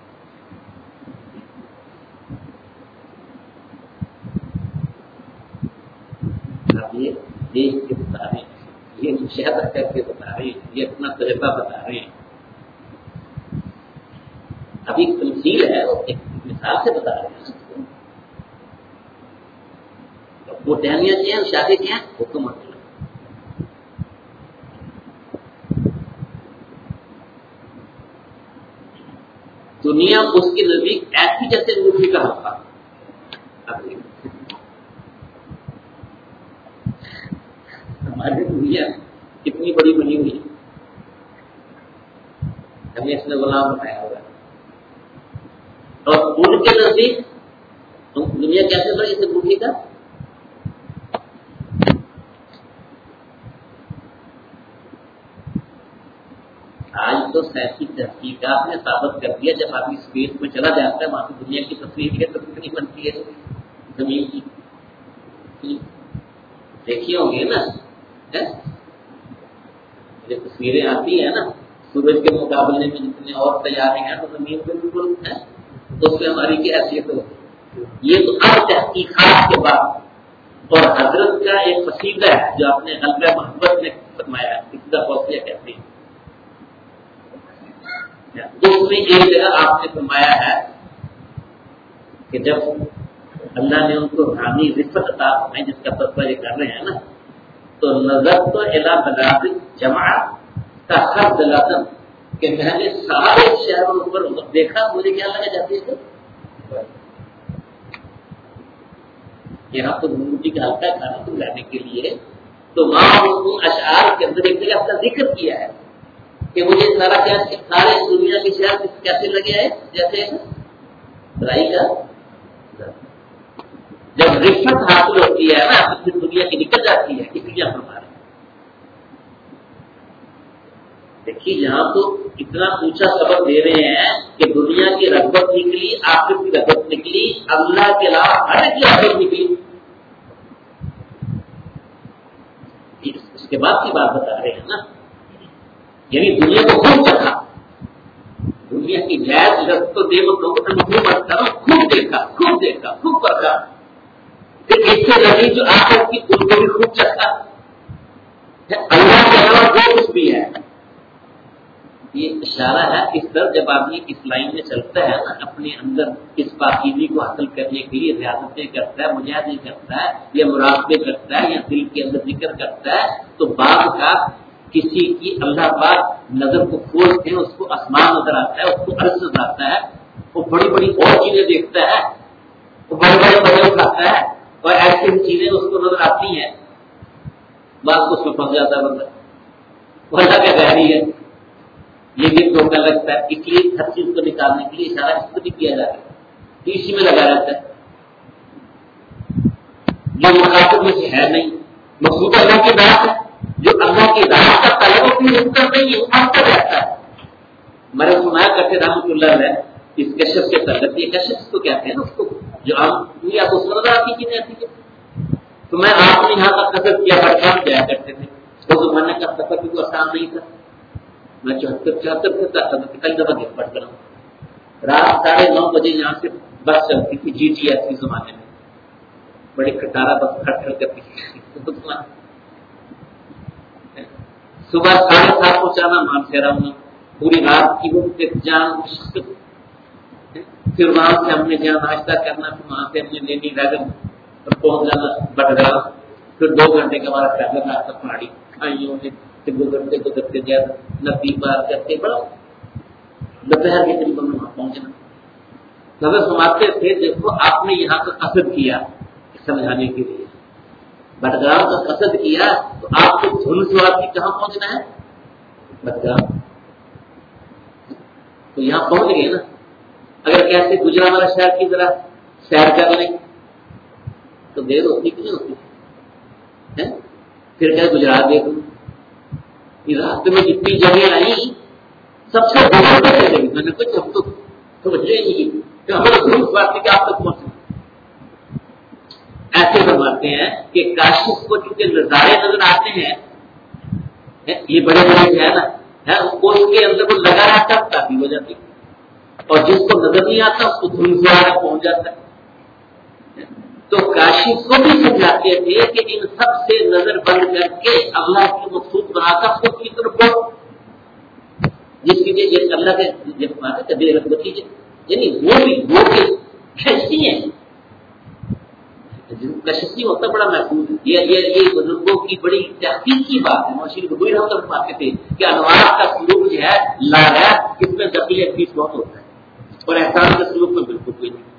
A: یہ دیکھ کے بتا رہے ہیں، یہ مشاہدہ کر کے بتا رہے ہیں، یہ اپنا تجربہ بتا رہے ہیں. ابھی تمثیل ہے، ایک مثال سے بتا رہے ہیں. وہ ٹہنیاں جو ہیں، شادی کے ہیں، حکومت. دنیا اس کے نزدیک ایسی جیسے انگوٹھی کا حلقہ. ہماری دنیا کتنی بڑی بنی ہوئی ہے، ہمیں اس نے غلام بنایا ہوا ہے. اور ان کے نزدیک دنیا کیسے بڑی اس انگوٹھی کا؟ آج تو سیاسی تحقیقات نے ثابت کر دیا، جب آدمی اسپیس میں چلا جاتا ہے وہاں کی دنیا کی تصویر ہے تو کتنی بنتی ہے زمین کی. دیکھیے ہوں گے نا جو تصویریں آتی ہیں نا سورج کے مقابلے میں جتنے اور تیارے ہیں تو زمین بالکل ہے، تو اس میں ہماری کیا حیثیت ہوگی. یہ تو اب تحقیقات کے بعد، اور حضرت کا ایک قصیدہ ہے جو آپ نے غلبہ محبت میں فرمایا ہے، قصیدہ فوزیہ کہتے ہیں. اس میں ایک جگہ آپ نے فرمایا ہے کہ جب اللہ نے ان کو روحانی رفت عطا فرمائی، جس کا تذکرہ یہ کر رہے ہیں نا، تو نظر تو الی بلاد جماعت کا ہر دلاتن کہ میں نے سارے شہروں پر دیکھا، مجھے کیا لگا جاتی ہے یہاں تو گنگوٹی کا ہلکا کھانا تو لانے کے لیے، تو وہاں اشعار کے اندر ایک جگہ اپنا ذکر کیا ہے کہ مجھے سارا کیا سارے دنیا کی شہر کیسے لگے ہے جیسے برائی کا جب رشوت حاصل ہوتی ہے نا تو پھر دنیا کی نکل جاتی ہے کسی کے ہمارے دیکھیے یہاں تو اتنا اونچا سبق دے رہے ہیں کہ دنیا کی رغبت نکلی آخرت کی رغبت نکلی اللہ کے علاوہ ہر ایک کی رغبت نکلی. اس کے بعد کی بات بتا رہے ہیں نا یعنی دنیا کو خوب چکھا دنیا کی جائز لذت تو دے وہ خوب دیکھا خوب پرکھا پھر اس سے لگی جو آخرت کی ان کو بھی خوب چکھا اللہ کے علاوہ جو کچھ بھی ہے. یہ اشارہ ہے اس طرح جب آدمی اس لائن میں چلتا ہے نا اپنے اندر اس پاکیزگی کو حاصل کرنے کے لیے ریاضتیں کرتا ہے مجاہدے کرتا ہے یا مراقبے کرتا ہے یا دل کے اندر ذکر کرتا ہے تو بعض کا کسی کی اللہ پاک نظر کو کھولتے ہیں اس کو آسمان نظر آتا ہے اس کو عرض نظر آتا ہے وہ بڑی بڑی اور چیزیں دیکھتا ہے وہ بڑے بڑے بڑے اٹھاتا ہے اور ایسی چیزیں اس کو نظر آتی ہیں بعض کو اس میں پھنس جاتا ہے بندہ وہ اللہ کا گہری ہے. یہ بھی دھوکہ لگتا ہے اس لیے ہر چیز کو نکالنے کے لیے اشارہ اس کو بھی کیا جاتا ہے اسی میں لگا رہتا ہے جو مخاطب میں سے ہے نہیں مقصود اللہ کی بات ہے جو اللہ کی رات کا طلب اپنی رکتا نہیں ہے وہ مانتا رہتا ہے. میں نے سنایا کرتے رحمۃ اللہ علیہ اس کشف کے تحت یہ کشف کو کہتے ہیں نا اس کو جو عام دنیا کو سمجھ آتی کی نہیں آتی ہے تو میں آپ نے یہاں کا قصد کیا پریشان کیا کرتے تھے وہ زمانے کا سفر بھی آسان نہیں تھا. میں 74 سے کئی دفعہ گر پڑ کر رات 9:30 بجے یہاں سے بس چلتی تھی جی ٹی ایس کے زمانے میں بڑی کٹارا بس کھٹ کر کرتی تھی صبح 7:30 پہنچانا مان پھیرا ہونا پوری رات کی وہ جان پھر وہاں سے ہم نے جہاں ناشتہ کرنا پھر وہاں سے ہم نے لینی ڈرائیور پر پہنچ جانا بٹگرام پھر 2 گھنٹے کا ہمارا ٹریول راستہ پہاڑی کھائیوں نے گزرتے زیادہ ندی پار کرتے بڑا دوپہر کے قریب میں وہاں پہنچنا نظر سماتے تھے دیکھو آپ نے یہاں کا قصد کیا سمجھانے کے لیے بٹگرام کا قصد کیا تو آپ کو دھن سواد کی کہاں پہنچنا ہے بٹگرام تو یہاں پہنچ گئے نا. اگر کیسے گجرا والا شہر کی طرح سیر کر لیں تو دیر ہوتی کہ نہیں ہوتی پھر کیا گجرات دیکھوں راستے میں جتنی جگہ آئی سب سے بڑا چلے گی میں نے کچھ ہم تو سمجھے نہیں کہ ہمیں اس بات کہ آپ تک پہنچنا ایسے فرماتے ہیں کہ کاشف کو چونکہ نظارے نظر آتے ہیں یہ بڑے بڑے جو ہے نا وہ اس کے اندر وہ لگا رہتا ہے کافی ہو جاتی اور جس کو نظر نہیں آتا اس کو دھن سے آگے پہنچ جاتا ہے. تو کاشف کو بھی سمجھاتے تھے کہ ان سب سے نظر بند کر کے اللہ کی مقصود بنا کر خود کی طرف بڑھو جس کی جیسے اللہ کے دے رغبتی یعنی وہ بھی کشتی ہے کشتی ہوتا بڑا محفوظ ہے. یہ بزرگوں کی بڑی تحقیق کی بات ہے. مشیر بھگوئی ہم تک پاتے تھے کہ انوار کا سلوک جو ہے لا ہے اس میں دخلی فیس بہت ہوتا ہے اور احسان کے سلوک میں بالکل کوئی نہیں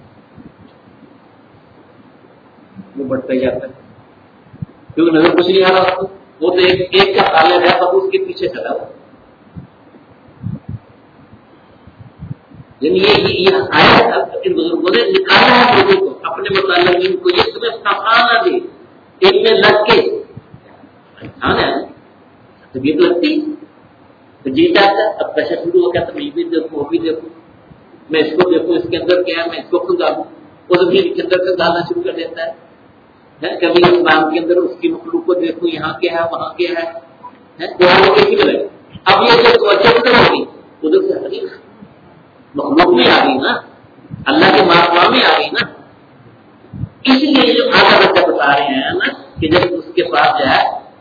A: وہ بڑھتا ہی جاتا ہے کیونکہ نظر کچھ نہیں آ رہا اس کو وہ تو ایک کا طالب ہے بس اس کے پیچھے چلا ہوا یعنی یہ آیا ان بزرگوں نے نکالا ہے لوگوں کو اپنے متعلقین کو یہ تمہیں سفانا دے ایک میں لگ کے طبیعت لگتی تو جی چاہتا اب پریشر شروع ہو گیا تو یہ بھی دیکھوں وہ بھی دیکھوں میں اس کو دیکھوں اس کے اندر کیا ہے میں اس کو خود ڈالوں وہ زمین کے اندر کا ڈالنا شروع کر دیتا ہے کبھی اسلام کے اندر اس کی مخلوق کو دیکھوں یہاں کیا ہے وہاں کیا ہے وہاں کیسی لگے اب یہ جو توجہ ہوگی ادھر سے ہٹی مخلوق میں آ گئی نا اللہ کے ماحول میں آ گئی نا اس لیے جو آگا بچہ بتا رہے ہیں نا کہ جب اس کے پاس جو ہے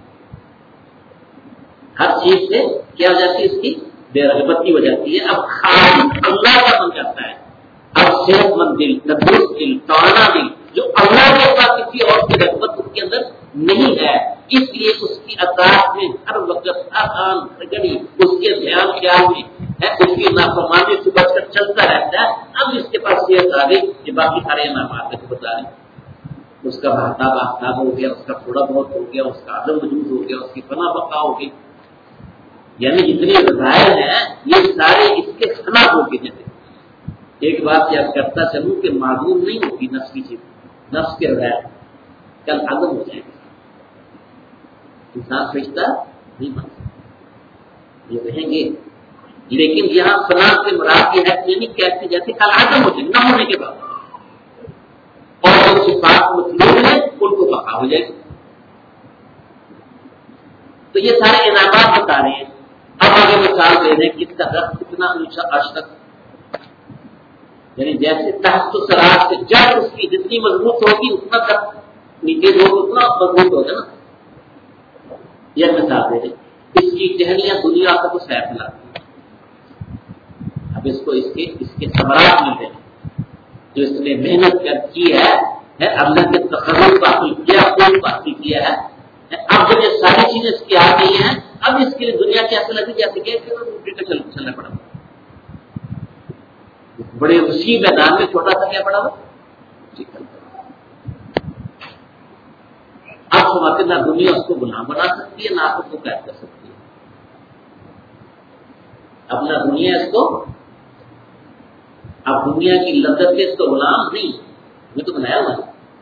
A: ہر چیز سے کیا ہو جاتی ہے اس کی بے رغبتی ہو جاتی ہے اب خالص اللہ کا بن جاتا ہے اب صحت مند دل تندرست دل توانا دل جو اللہ کے پاس کسی اور کی رغبت اس کے اندر نہیں ہے اس لیے اس کی اطاعت میں ہر وقت ہر آن ہر گھڑی اس کے دھیان خیال میں اس کی نافرمانی سے بچ کر چلتا رہتا ہے. اب اس کے پاس صحت آ گئی کہ باقی سارے انعامات کو بتا رہے اس کا آفتاب ہو گیا اس کا تھوڑا بہت ہو گیا اس کا عدم وجود ہو گیا اس کی فنا بقا ہو گئی یعنی جتنی رضائل ہیں یہ سارے اس کے خلاف ہو کے جیسے ایک بات یاد کرتا چلوں کہ معلوم نہیں ہوگی نفس کی چیز، نفس کے رضائل کل عدم ہو جائے گا، انسان فرشتہ نہیں بن سکتا، یہ رہیں گے، لیکن یہاں فلاں سے مراد یہ ہے یعنی کیسے جیسے کل عدم ہو جائے گا، نہ ہونے کے بعد، اور جو صفات مطلوب ہے ان کو بقا ہو جائے گی۔ تو یہ سارے انعامات بتا رہے ہیں۔ اب آگے مثال دے رہے ہیں کہ اس کا درخت کتنا اونچا عرش تک، یعنی جیسے تحت سراج سے جڑ اس کی جتنی مضبوط ہوگی اتنا درخت نیچے جو اتنا مضبوط ہوگا نا۔ یہ مثال دے رہے ہیں، اس کی ٹہنیاں دنیا کا تو سیر پھیلاتی ہیں، اب اس کو اس کے ثمرات مل رہے ہیں جو اس نے محنت کر کی ہے اللہ کے تقرب حاصل کیا، خوب حاصل کیا ہے، اب جب یہ ساری چیزیں اس کی آ گئی ہیں اب اس کے لیے دنیا کی ایسا لگی جیسے کہ روٹی کا چلنا پڑا، بڑے وسیع میدان میں چھوٹا سا کیا پڑا ہو، اب سماتے نہ دنیا اس کو غلام بنا سکتی ہے نہ آپ اس کو قید کر سکتی ہے، اب نہ دنیا اس کو، اب دنیا کی لذت کے اس کو غلام نہیں، ہمیں تو بنایا ہوا ہے،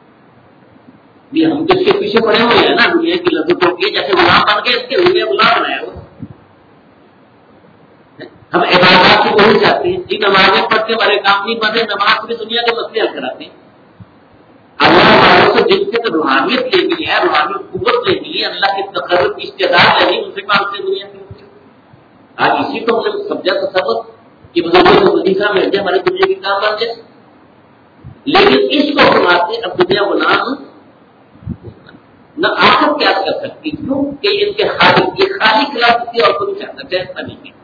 A: ہم تو اس کے پیچھے پڑے ہوئے ہیں نا، دنیا کی لذتوں کے جیسے غلام بن کے اس کے دنیا غلام بنایا ہوا، ہم عبادات کی بہت چاہتے ہیں جی، نمازیں پڑھ کے ہمارے کام نہیں بنے، نماز بھی دنیا کے مسئلے حل کراتے ہیں، اللہ والوں سے جن سے روحانیت لینی ہے، روحانی قوت لینی ہے، اللہ کے تقرب کی استعداد لینی، ان سے کام سے دنیا کی آج اسی کو ہم نے سمجھا تو سبق کہ وظیفہ مل جائے ہماری دنیا کی کام بن جائے، لیکن اس کو فرماتے اب دنیا غلام نہ آخر کیا کر سکتی کیوں کہ ان کے خالق یہ خالی خلاف کسی اور کو نہیں چاہتا ایسا نہیں ہے،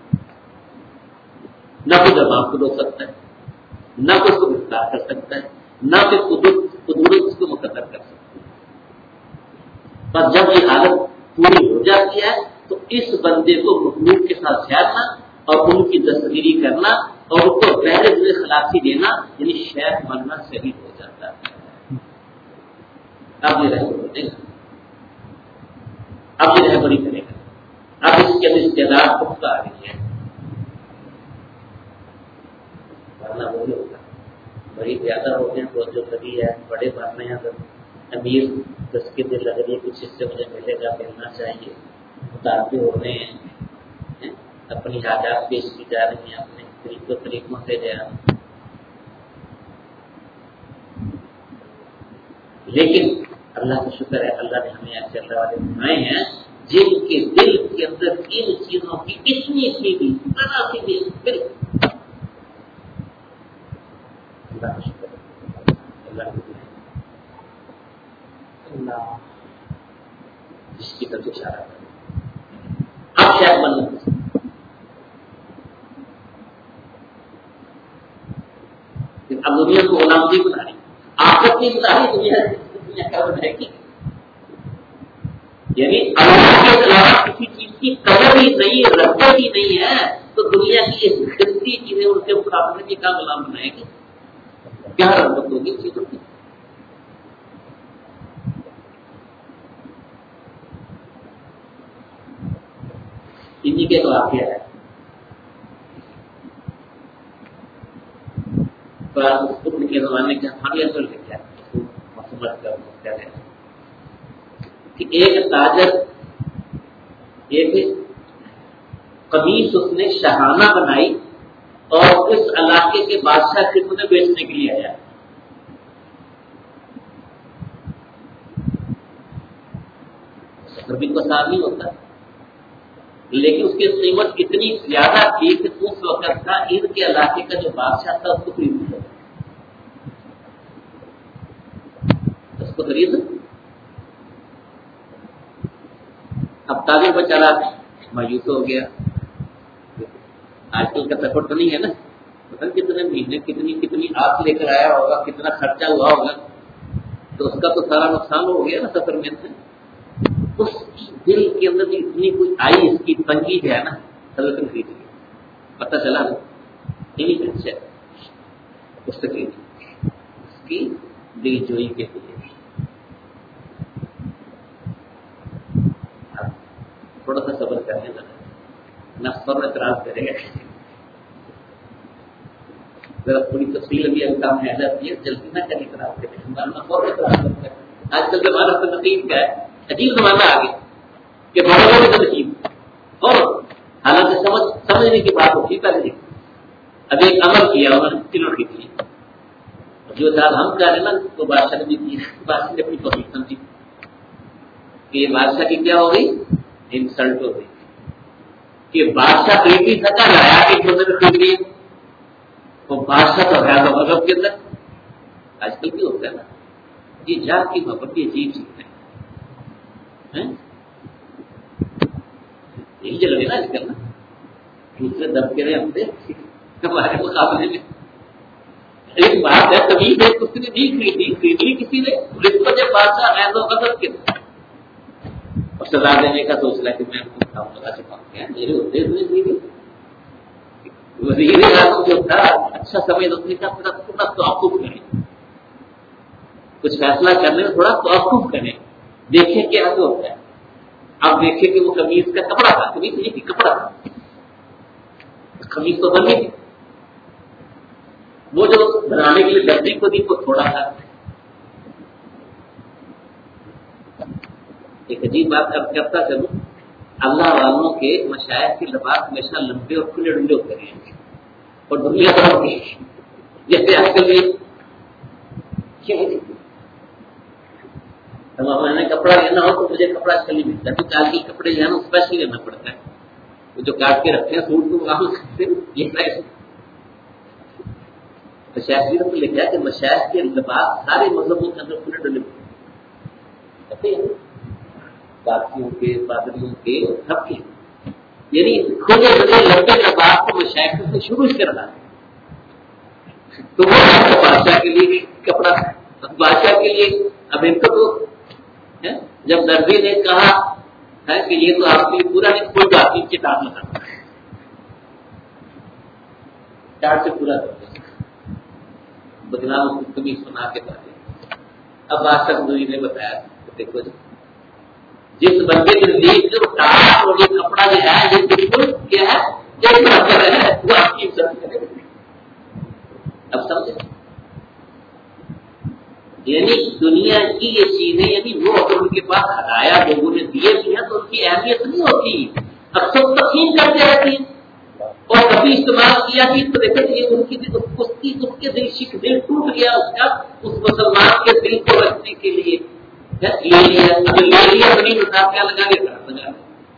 A: نہ کوئی زبان کو روک سکتا ہے، نہ کوئی اس کو گرفتار کر سکتا ہے، نہ کوئی قدرت اس کو مقرر کر سکتا ہے، پر جب یہ حالت پوری ہو جاتی ہے تو اس بندے کو مخلوق کے ساتھ جانا اور ان کی دستگیری کرنا اور ان کو پہلے دن خلاصی دینا یعنی شیخ بننا صحیح ہو جاتا ہے۔ اب یہ رہے اب یہ رہبری کرے گا، اب اس کے استعداد پختہ آ رہی ہے، ورنہ وہی ہوگا، بڑی زیادہ ہو گئے تو جو کبھی ہے بڑے بننے ہیں اگر امیر دس کے دل لگ رہی ہے کچھ اس سے مجھے ملے گا، ملنا چاہیے، مطالبے ہو رہے ہیں، اپنی حاجات پیش کی جا رہی ہیں، اپنے طریقوں سے جا رہے ہیں، لیکن اللہ کا شکر ہے اللہ نے ہمیں ایسے اللہ والے بنائے ہیں جن کے دل کے اندر ان چیزوں کی اتنی سی بھی ذرا سی بھی اللہ کا شکر ہے اللہ کے دل اللہ جس کی طرف اشارہ کرے اب شاید بننا اب دنیا کو غلام نہیں بنا رہی، آخرت نہیں بنا رہی، دنیا کا بنائے گی، یعنی اللہ کے علاوہ کسی چیز کی قدر ہی نہیں، رغبت ہی نہیں ہے تو دنیا کی اس خدمتی چیزیں ان کے مقابلے میں کیا غلام بنائے گی، کیا رغبت ہوگی چیزوں کی؟ انہی کے تو واقعہ ہے، ان کے زمانے کے ہمارے اصل لکھا ہے کہ ایک تاجر ایک قمیص اس نے شاہانہ بنائی اور اس علاقے کے بادشاہ سے انہیں بیچنے کے لیے آیا، سفر بھی آسان نہیں ہوتا، لیکن اس کی قیمت اتنی زیادہ تھی کہ اس وقت کا ان کے علاقے کا جو بادشاہ تھا اس کو خرید لیا، اس کو خرید اب تاجر بیچارہ مایوس ہو گیا، آج کل کا سفر تو نہیں ہے نا، پتہ نہیں کتنے مہینے کتنی آنکھ لے کر آیا ہوگا، کتنا خرچہ ہوا ہوگا، تو اس کا تو سارا نقصان ہو گیا نا سفر میں سے، اس دل کے اندر اتنی کوئی آئی اس کی تنگی ہے نا حضرت خرید لی، پتہ چلا نا نہیں اچھا اس سے خرید اس کی دل جوئی کے لیے تھوڑا سا صبر کرنے لگا، نفر اعتراض کرے گا. ذرا تھوڑی تفصیل ابھی کام ہے جاتی ہے، جلدی نہ کریں اعتراض کریں. ہمارا نفر اعتراض کرتا ہے. آج کل زمانہ تو نقیب کا ہے، عجیب زمانہ آ گیا کہ بڑوں میں تو نقیب اور حالانکہ سمجھنے کی بات ہوتی پہلے دیکھ. ابھی ایک عمل کیا انہوں نے تینوں کی تھی، جو دال ہم کہہ رہے نا تو بادشاہ نے بھی کی، بادشاہ نے اپنی توحید سمجھی کہ یہ بادشاہ کی کیا ہو گئی، انسلٹ ہو گئی کہ بادشاہ خریدی سکا لایا کہ بندے خرید لیے. وہ بادشاہ تو ہے تو مذہب کے اندر آج کل بھی ہوتا ہے نا جی، جا کی محبت کی عجیب چیز ہے. یہی چل رہی نا آج کل نا، دوسرے دب کے رہے ہم سے ہمارے مقابلے میں. ایک بات ہے کبھی کسی نے نہیں خرید لی کسی نے جب بادشاہ ہے تو مذہب کے اور سزا دینے کا سوچ رہا ہے کہ میں لگا چکا ہوں میرے ہوتے ہوئے وزیر اعظم جو تھا اچھا سمجھ کا تھوڑا توقف کریں، کچھ فیصلہ کرنے میں تھوڑا توقف کریں، دیکھیں کیا ہوتا ہے. اب دیکھیں کہ وہ قمیض کا کپڑا تھا، قمیض نہیں تھی کپڑا تھا، قمیض تو بن گئی، وہ جو بنانے کے لیے درجی کو دی وہ تھوڑا تھا. ایک عجیب بات اب کرتا چلوں، اللہ والوں کے مشائخ کے لباس ہمیشہ لمبے اور کھلے ڈنڈے ہوتے ہیں اور دنیا بھر کی جیسے آج کل میں نے کپڑا لینا ہو تو مجھے کپڑا آج کل نہیں ملتا کیونکہ آج کل کپڑے جو ہے نا اسپیشل لینا پڑتا ہے. وہ جو کاٹ کے رکھتے ہیں سوٹ کو وہاں مشائخ نے لکھا کہ مشائخ کے لباس سارے مذہبوں کے اندر کھلے ڈنڈے ہوتے ہیں، باقیوں کے پادریوں کے سب کے، یعنی کھلے بڑے لمبے لباس کو مشائخ سے شروع کرنا ہے. تو وہ بادشاہ کے لیے کپڑا، بادشاہ کے لیے اب ان کو تو جب درزی نے کہا ہے کہ یہ تو آپ کے لیے پورا نہیں کوئی بات نہیں کتاب لگا چار سے پورا کر بدنام کمی سنا کے باتیں. اب بادشاہ دوری نے بتایا دیکھو جس بندے کے دیکھ جو ٹاٹ اور یہ کپڑا جو ہے یہ بالکل کیا ہے ایک برابر ہے، وہ آپ کی عزت کرے. اب سمجھے یعنی دنیا کی یہ چیزیں یعنی وہ اگر ان کے پاس ہدایا لوگوں نے دیے بھی ہیں تو ان کی اہمیت نہیں ہوتی، اکثر تقسیم کرتے رہتی ہیں. اور کبھی استعمال کیا بھی تو دیکھا یہ ان کی اس کے دل ٹوٹ گیا اس کا، اس مسلمان کے دل کو رکھنے کے لیے لے لیا بڑی مساف کیا لگا لگا.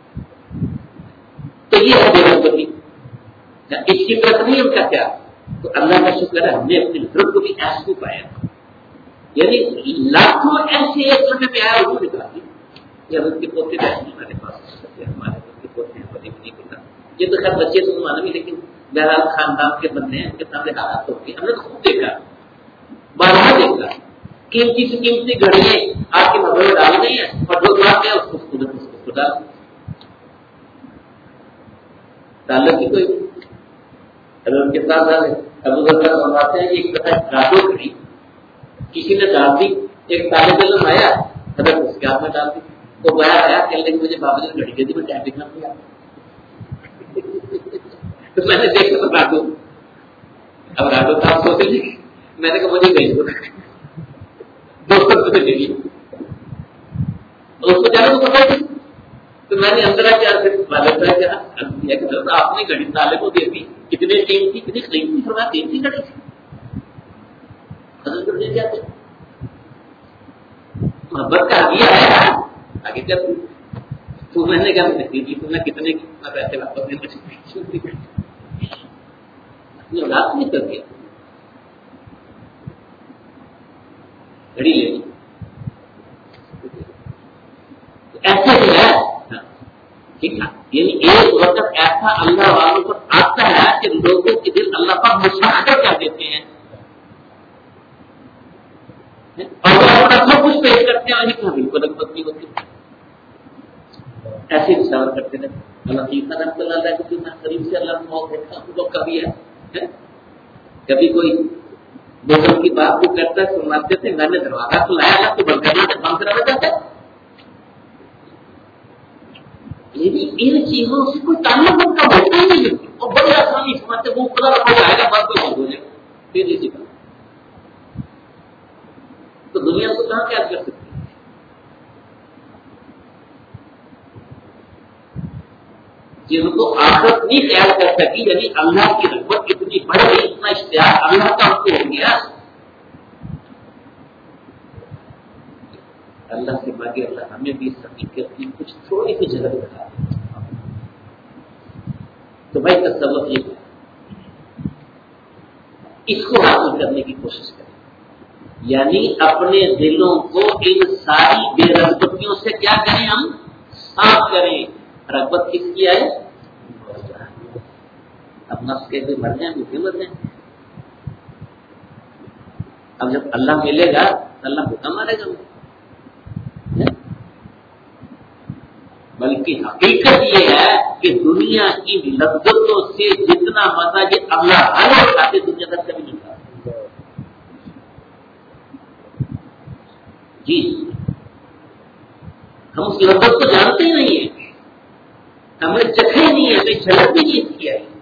A: تو یہ ہے بےغربتی، اس کی طرف نہیں ان کا کیا. تو اللہ کا شکر ہے ہم نے اپنے ضرورت کو بھی ایس کو پایا، یعنی لاکھوں ایسے ایک سمے پہ آیا وہ نکال دی. یہ ان کے پوتے رہتے ہیں ہمارے پاس، ہمارے کے پوتے ہیں بڑے نہیں پتا. یہ تو خیر بچے تو معلوم ہی، لیکن بہرحال خاندان کے بندے ہیں کے سامنے حالات ہوتے ہیں. ہم نے خود دیکھا، بارہ دیکھا، قیمتی سے قیمتی گھڑیاں آپ کے مذہب میں ڈال گئی ہیں اور جو بات ہے اس کو ڈال تعلق کی کوئی اگر ان کے ساتھ ابو بکر فرماتے ہیں کہ ایک دفعہ راتوں گھڑی کسی نے ڈال دی، ایک طالب علم آیا حضرت اس کے ہاتھ میں ڈال دی. وہ باہر آیا کہنے لگے مجھے بابا جی نے گھڑی دے دی، میں ٹائم دیکھنا پڑا. تو میں نے دیکھا تو راتو، اب راتو تو آپ سوچیں گے میں نے کہا مجھے بھیج دو دوستوں سے دے دی. اس کو جانا تو پتا تھی. تو میں نے اندر کیا آپ نے گھڑی طالب کو دے دی، کتنے ٹیم تھی کتنی قیمتی فرمایا قیمتی گھڑی تھی. حضرت لے جاتے محبت کا دیا ہے آگے جب تو میں نے کہا تم نے کتنے پیسے واپس دینا اپنی اولاد نہیں کر دیا گھڑی لے لی. ایسے جو ہے ٹھیک ہے، یعنی ایک وقت ایسا اللہ والوں پر آتا ہے کہ لوگوں کے دل اللہ پر مشاہدہ کر دیتے ہیں اور وہ اپنا سب کچھ پیش کرتے ہیں کہ بالکل رغبت نہیں ہوتی. ایسے تصور کرتے رہتے. اللہ عیسیٰ رحمۃ اللہ علیہ کو میں قریب سے اللہ کو دیکھتا ہوں لوگ کبھی ہے کبھی کوئی بزرگ کی بات کو کرتا ہے سناتے تھے میں نے دروازہ تو لایا تو بند کرنا بند کرا جاتا ہے. لیکن ان چیزوں سے کوئی تعلق ان کا ہوتا ہی نہیں ہے اور بڑی آسانی سمجھتے وہ خدا رکھا جائے گا بات کوئی بند ہو جائے گا تیزی سے کام. تو دنیا کو کہاں کیا کر سکتی ہے؟ جن کو آخرت نہیں خیال کر سکی یعنی اللہ کی رغبت اتنی بڑھ گئی اتنا اشتہار اللہ کا ہم کو ہو گیا. اللہ سے مانگے اللہ ہمیں بھی اس حقیقت کی کچھ تھوڑی سی جگہ دکھا دے. تو بھائی تصور یہ ہے اس کو حاصل کرنے کی کوشش کریں یعنی اپنے دلوں کو ان ساری بے رغبتیوں سے کیا کریں ہم صاف کریں. رغبت کس کی ہے؟ اب نفس کیسے مر جائیں بھوکے مر جائیں. اب جب اللہ ملے گا تو اللہ بھوکا مارے گا. بلکہ حقیقت یہ ہے کہ دنیا کی لذتوں سے جتنا مزہ یہ اللہ ہر اٹھاتے دنیا تک کبھی نہیں کھاتے. جی ہم اس لذت کو جانتے ہی نہیں ہیں ہمیں چکھے نہیں ہے ہمیں جھلک بھی نہیں کیا ہے.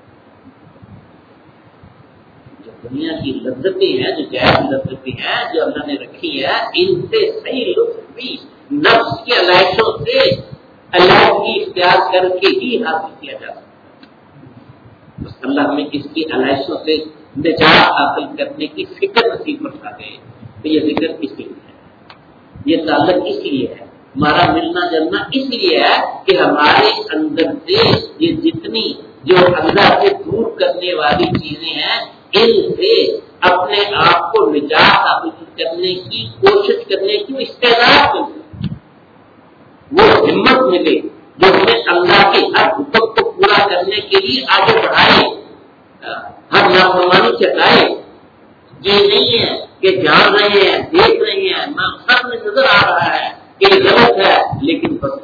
A: جو دنیا کی لذتیں ہیں جو جائز لذتیں ہیں جو اللہ نے رکھی ہے ان سے صحیح لطف بھی نفس کی علائشوں سے اللہ کی اختیار کر کے ہی حاصل کیا جا سکتا ہے. بس اللہ ہمیں اس کی علائشوں سے نجات حاصل کرنے کی فکر نصیب فرما دے. تو یہ ذکر اس لیے ہے یہ تعلق اس لیے ہے ہمارا ملنا جلنا اس لیے ہے کہ ہمارے اندر سے یہ جتنی جو اللہ سے دور کرنے والی چیزیں ہیں ان سے اپنے آپ کو نجات حاصل کرنے کی کوشش کرنے کی استعداد ملے وہ ہمت ملے جو ہمیں اللہ کے ہر حکم کو پورا کرنے کے لیے آگے بڑھائے ہر نافرمانی چٹائے. یہ نہیں ہے کہ جان رہے ہیں دیکھ رہے ہیں سب میں نظر آ رہا ہے کہ یہ غلط ہے لیکن بس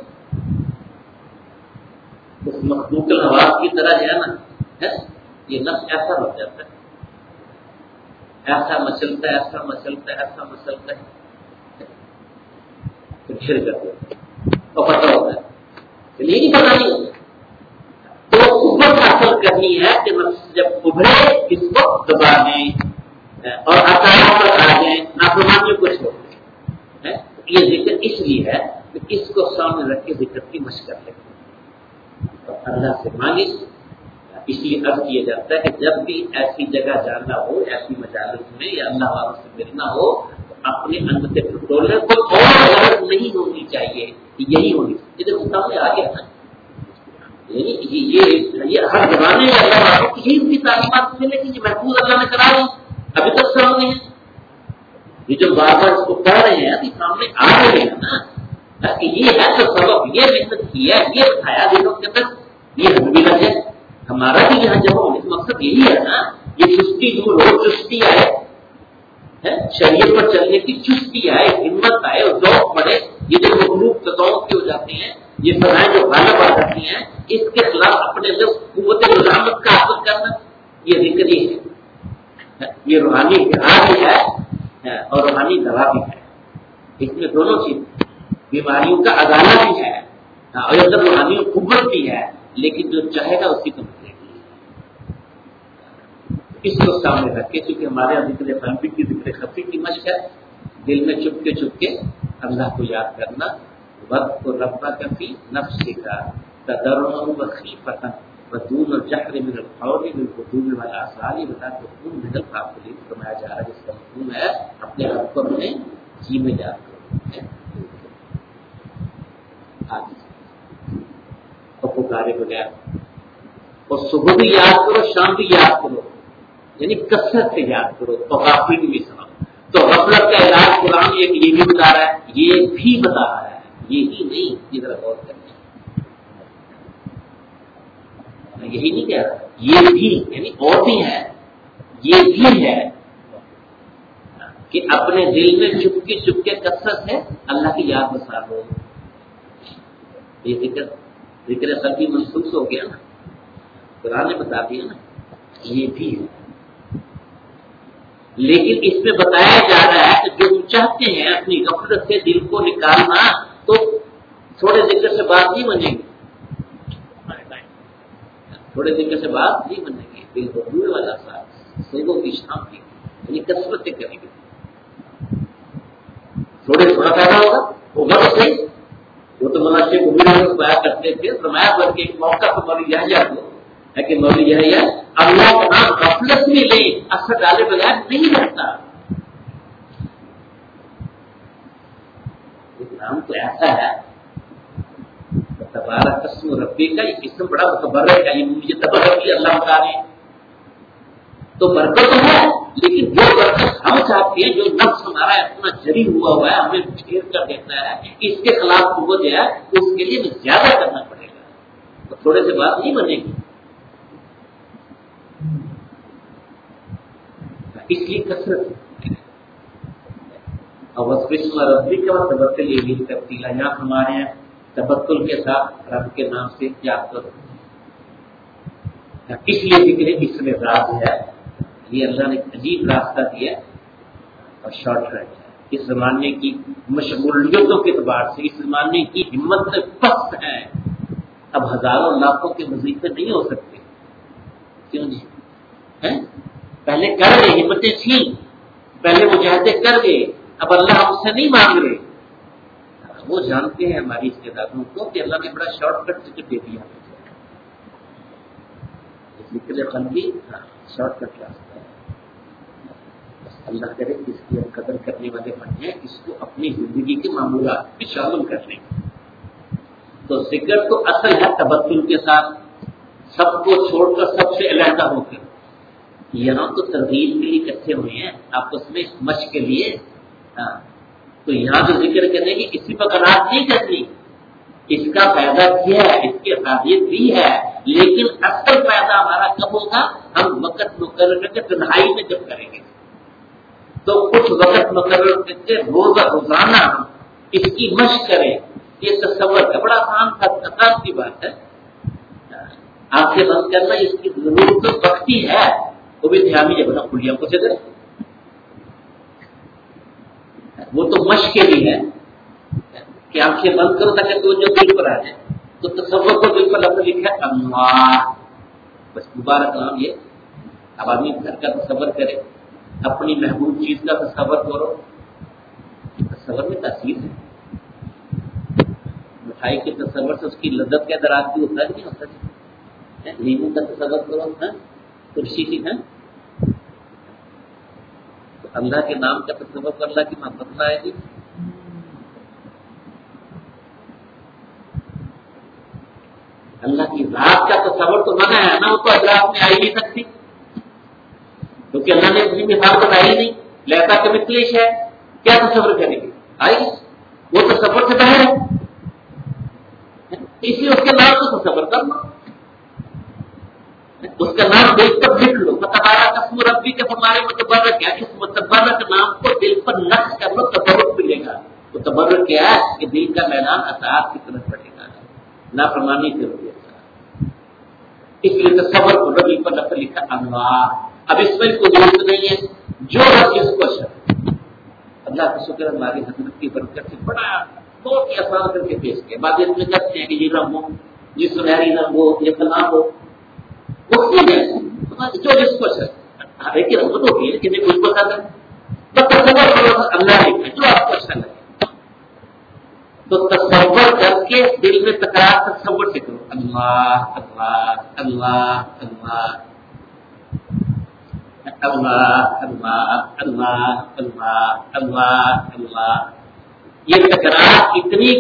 A: اس مخلوق الحواس کی طرح ہے نا یہ نفس ایسا بن جاتا ہے ایسا مچلتا ہے ایسا مچلتا ہے ایسا مچلتا ہے پھر کر دیتا تو پتہ ہوتا ہے چلیے نہیں پتہ نہیں ہوتا. تو قوت حاصل کرنی ہے کہ نفس جب ابھرے اس کو دبا دیں اور عطاعت پر آ جائیں نافرمانیوں کو چھوڑ دیں. یہ ذکر اس لیے ہے کہ اس کو سامنے رکھ کے ذکر کی مشق کر لیں اور اللہ سے مانگے. اس لیے عرض کیا جاتا ہے کہ جب بھی ایسی جگہ جانا ہو ایسی مجالس میں یا اللہ والوں سے ملنا ہو تو اپنے اندر سے ٹٹولے کوئی اور غرض نہیں ہونی چاہیے یہی ہونی چاہیے. یہ دیکھو سامنے آ گیا نا یہ ہر زمانے میں اللہ والوں کی یہی ان کی تعلیمات ملے کہ یہ محفوظ اللہ نے کرا دی ابھی تک سامنے ہیں. یہ جو بار بار اس کو پڑھ رہے ہیں ابھی سامنے آ رہے ہیں نا کہ یہ ہے تو سبب یہ محنت کی ہے یہ بتایا دنوں کے اندر یہ ہم بھی لگے ہمارا بھی یہاں جب ہونے کا مقصد یہی ہے نا یہ چستی دور ہو چستی آئے شریعت پر چلنے کی چستی آئے ہمت آئے اور ذوق پڑے. یہ جو مخلوق تصور کی ہو جاتی ہیں یہ سزائیں جو غالب آ جاتی ہیں اس کے خلاف اپنے اندر قوت مزاحمت کا حاصل کرنا یہ ذکر ہی ہے. یہ روحانی اتحاد بھی ہے اور روحانی دوا بھی ہے. اس میں دونوں چیز بیماریوں کا ازالہ بھی ہے اور اندر روحانی قوت بھی ہے لیکن جو چاہے گا اسی کو ملے گی. اس کو سامنے رکھے کیونکہ ہمارے یہاں ذکر قلبی کی ذکر خفی کی مشق ہے. دل میں چپ کے اللہ کو یاد کرنا وقت کو ربا کفی نفس کا تدرعا وخیفۃ ودون الجهر من القول بالغدو والآصال ولا تكن من الغافلين فرمایا جا رہا ہے جس کا مفہوم ہے اپنے رب کو اپنے جی میں یاد کرو اور پکارے بغیر اور صبح بھی یاد کرو شام بھی یاد کرو یعنی کثرت سے یاد کرو اور غافل بھی سنو. تو غفلت کا علاج قرآن یہ بھی بتا رہا ہے یہ بھی بتا رہا ہے یہی نہیں یہ ذرا غور کریں میں یہی نہیں کہہ رہا یہ بھی یعنی اور بھی ہے یہ بھی ہے کہ اپنے دل میں چپ کے کثرت ہے اللہ کی یاد بسا ہو. یہ ذکر قلبی منسوخ ہو گیا نا قرآن نے بتا دیا نا یہ بھی ہے لیکن اس میں بتایا جا رہا ہے کہ جو چاہتے ہیں اپنی غفلت سے دل کو نکالنا تو تھوڑے ذکر سے بات نہیں بنے گی تھوڑے طریقے سے بات نہیں بنے گی، بالحضور والا ساتھ صبح کی شام کی یعنی کثرت سے کریں گے، تھوڑا پیدا ہوگا تو صحیح. وہ تو مولانا شیخ ابھی بیان کرتے تھے، فرمایا بلکہ ایک موقع تو مولوی یحییٰ کو ہے کہ مولوی یحییٰ اللہ کا نام غفلت میں لے اثر ڈالے بغیر نہیں رہتا. نام تو ایسا ہے تبارک اسم ربی کا، یہ اسم بڑا متبرک ہے، یہ مجھے تبرک کی اللہ تعالی تو برکت ہے، لیکن جو برکت ہم چاہتے ہیں، جو نفس ہمارا اتنا جری ہوا ہے ہمیں ڈھیر کر دیتا ہے، اس کے خلاف قوت ہے، اس کے لیے زیادہ کرنا پڑے گا، تو تھوڑے سے بات نہیں بنے گی. اس لیے کثرت اور ربی کا تبتل یہ تبدیل یہاں ہمارے یہاں تبتل کے ساتھ رب کے نام سے یاد کرو، اس لیے ذکر اس میں راز ہے. یہ اللہ نے عجیب راستہ دیا اور شارٹ کٹ ہے. اس زمانے کی مشغولیتوں کے اعتبار سے اس زمانے کی ہمت پست ہے، اب ہزاروں لاکھوں کے وظیفے نہیں ہو سکتے. کیوں جی؟ پہلے کر گئے، ہمتیں تھیں، پہلے مجاہدے کر گئے، اب اللہ ہم سے نہیں مانگ رہے. وہ جانتے ہیں ہماری استعدادوں کو کہ اللہ نے بڑا شارٹ کٹ ذکر دے دیا. ذکر قلبی شارٹ کٹ راستہ ہے. اللہ کرے اس کی ہم قدر کرنے والے بن جائیں، اس کو اپنی زندگی کے معمولات میں شامل کر لیں. تو ذکر تو اصل ہے تبتل کے ساتھ، سب کو چھوڑ کر سب سے علیحدہ ہو کر. یہاں تو ترغیب کے لیے اکٹھے ہوئے ہیں آپس میں مشق کے لیے. تو یہاں جو ذکر کرنے کی کسی پر قناعت نہیں کرنی، اس کا فائدہ کیا ہے، اس کی افادیت بھی ہے، لیکن اصل فائدہ ہمارا کب ہوگا؟ ہم وقت مقرر کر کے تنہائی میں جب کریں گے تو کچھ وقت مقرر کر کے روزانہ اس کی مشق کریں. یہ تصور کا بڑا آسان کی بات ہے. آنکھیں بند کرنا اس کی ضرورت تو وقتی ہے، وہ بھی دھیان میں جب نا کھلیاں کو چلے، وہ تو مشق کے لیے ہے کہ آنکھیں بند کرو تاکہ تو جو دل پر آ جائے. تو تصور کو دل پر لفظ لکھا ہے اللہ، بس مبارک نام. یہ اب آدمی گھر کا تصور کرے، اپنی محبوب چیز کا تصور کرو، تصور میں تاثیر ہے. مٹھائی کے تصور سے اس کی لذت کا ادراک بھی ہوتا ہے نہیں ہوتا. لیمو کا تصور کرو، تلسی کی ہے، تو اللہ کے نام کا تصور کر، اللہ کی محبت نہ آئے گی. اللہ کی ذات کا تصور تو منع ہے نا، وہ تو ادراک میں آ ہی نہیں سکتی، کیونکہ اللہ نے اپنی مثال بتائی نہیں. لیسا کمثلہ ہے، کیا تصور کریں گے؟ آئی وہ تصور سے باہر ہے، اس لیے اس کے نام کو تصور کر لو، اس کا نام دل پر لکھ لو. تبارک اسم ربی کے ہمارے متبرک ہے، اس متبرک نام کو دل پر نقش کر لو، تبرک ملے گا. تو تبرک کیا ہے کہ دل کا میدان اطاعت کی طرف بڑھے گا، نافرمانی سے روکے گا. اس لیے تصور کو ربی پر لفظ لکھا اللہ. اب اس میں کوئی ضرورت نہیں ہے، جو رب جس کو شک. اللہ کا شکر ہماری حضرت کی برکت سے بڑا بہت ہی آسان کر کے پیش کیا. بعد میں کرتے ہیں کہ یہ رنگ ہو، یہ سنہری رنگ ہو، یہ فلاں ہو، جو جس کو شک. ہر ایک کی رنگت ہوتی ہے، کسی کچھ پسند ہے تو تصور کرو اللہ لکھے جو آپ کو اچھا لگے. تو تصور کر کے دل میں تکرار تصور سے کرو، اللہ اللہ اللہ اللہ اللہ اللہ اللہ اللہ اللہ اللہ. یہ تکرار اتنی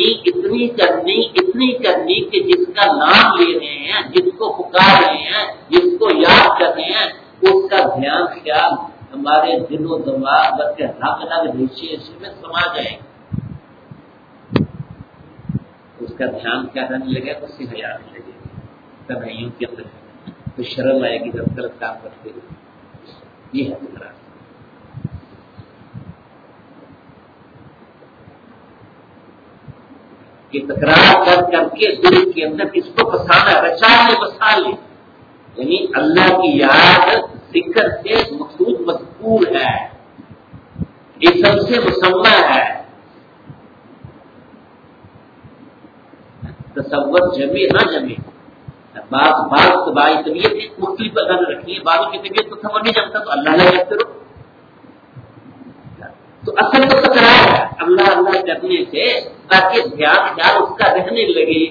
A: کرنی کہ جس کا نام لے رہے ہیں، جس کو پکار رہے ہیں، جس کو یاد کر رہے ہیں، اس کا دھیان خیال ہمارے دل و دماغ کے رگ رگ ریشے میں سما جائے. اس کا دھیان کیا رہنے لگے گا؟ اس سے حیا آنے لگے گی. تنہائیوں کے اندر تو شرم آئے گی جب غلط کام کرتے ہوئے. یہ ہے تکرار. کہ تکرار کر کے دل کے اندر اس کو بسانا، بسا لے. یعنی اللہ کی یاد ذکر سے مقصود مذکور ہے، اسم سے مسمى ہے. تصور جمع نہ جمع، बाज तबाही तबीयत मुख्तलिफ अल्लाह ने रखी है, बाजों की तबीयत को समझ नहीं जमता तो अल्लाह लगा करो। तो असल तो तकरार है अल्लाह अल्लाह करने से, ताकि ध्यान ख्याल उसका रहने लगे,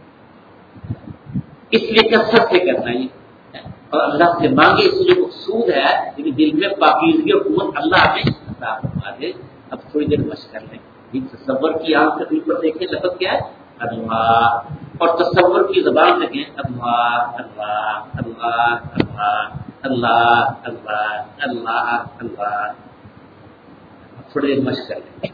A: इसलिए कसरत से करना है और अल्लाह से मांगे। इससे जो मकसूद है कि दिल में पाकीज़गी और कुव्वत अल्लाह हमें अता फरमा दे। अब थोड़ी देर मशक कर लें। तसव्वुर की आंख से दिल पर देखें, लफ्ज़ क्या है? अल्लाह। और तसव्वुर की ज़बान देखें, अल्लाह अल्लाह अल्लाह अल्लाह अल्लाह अल्लाह अल्लाह अल्लाह। थोड़ी देर मशक कर लें।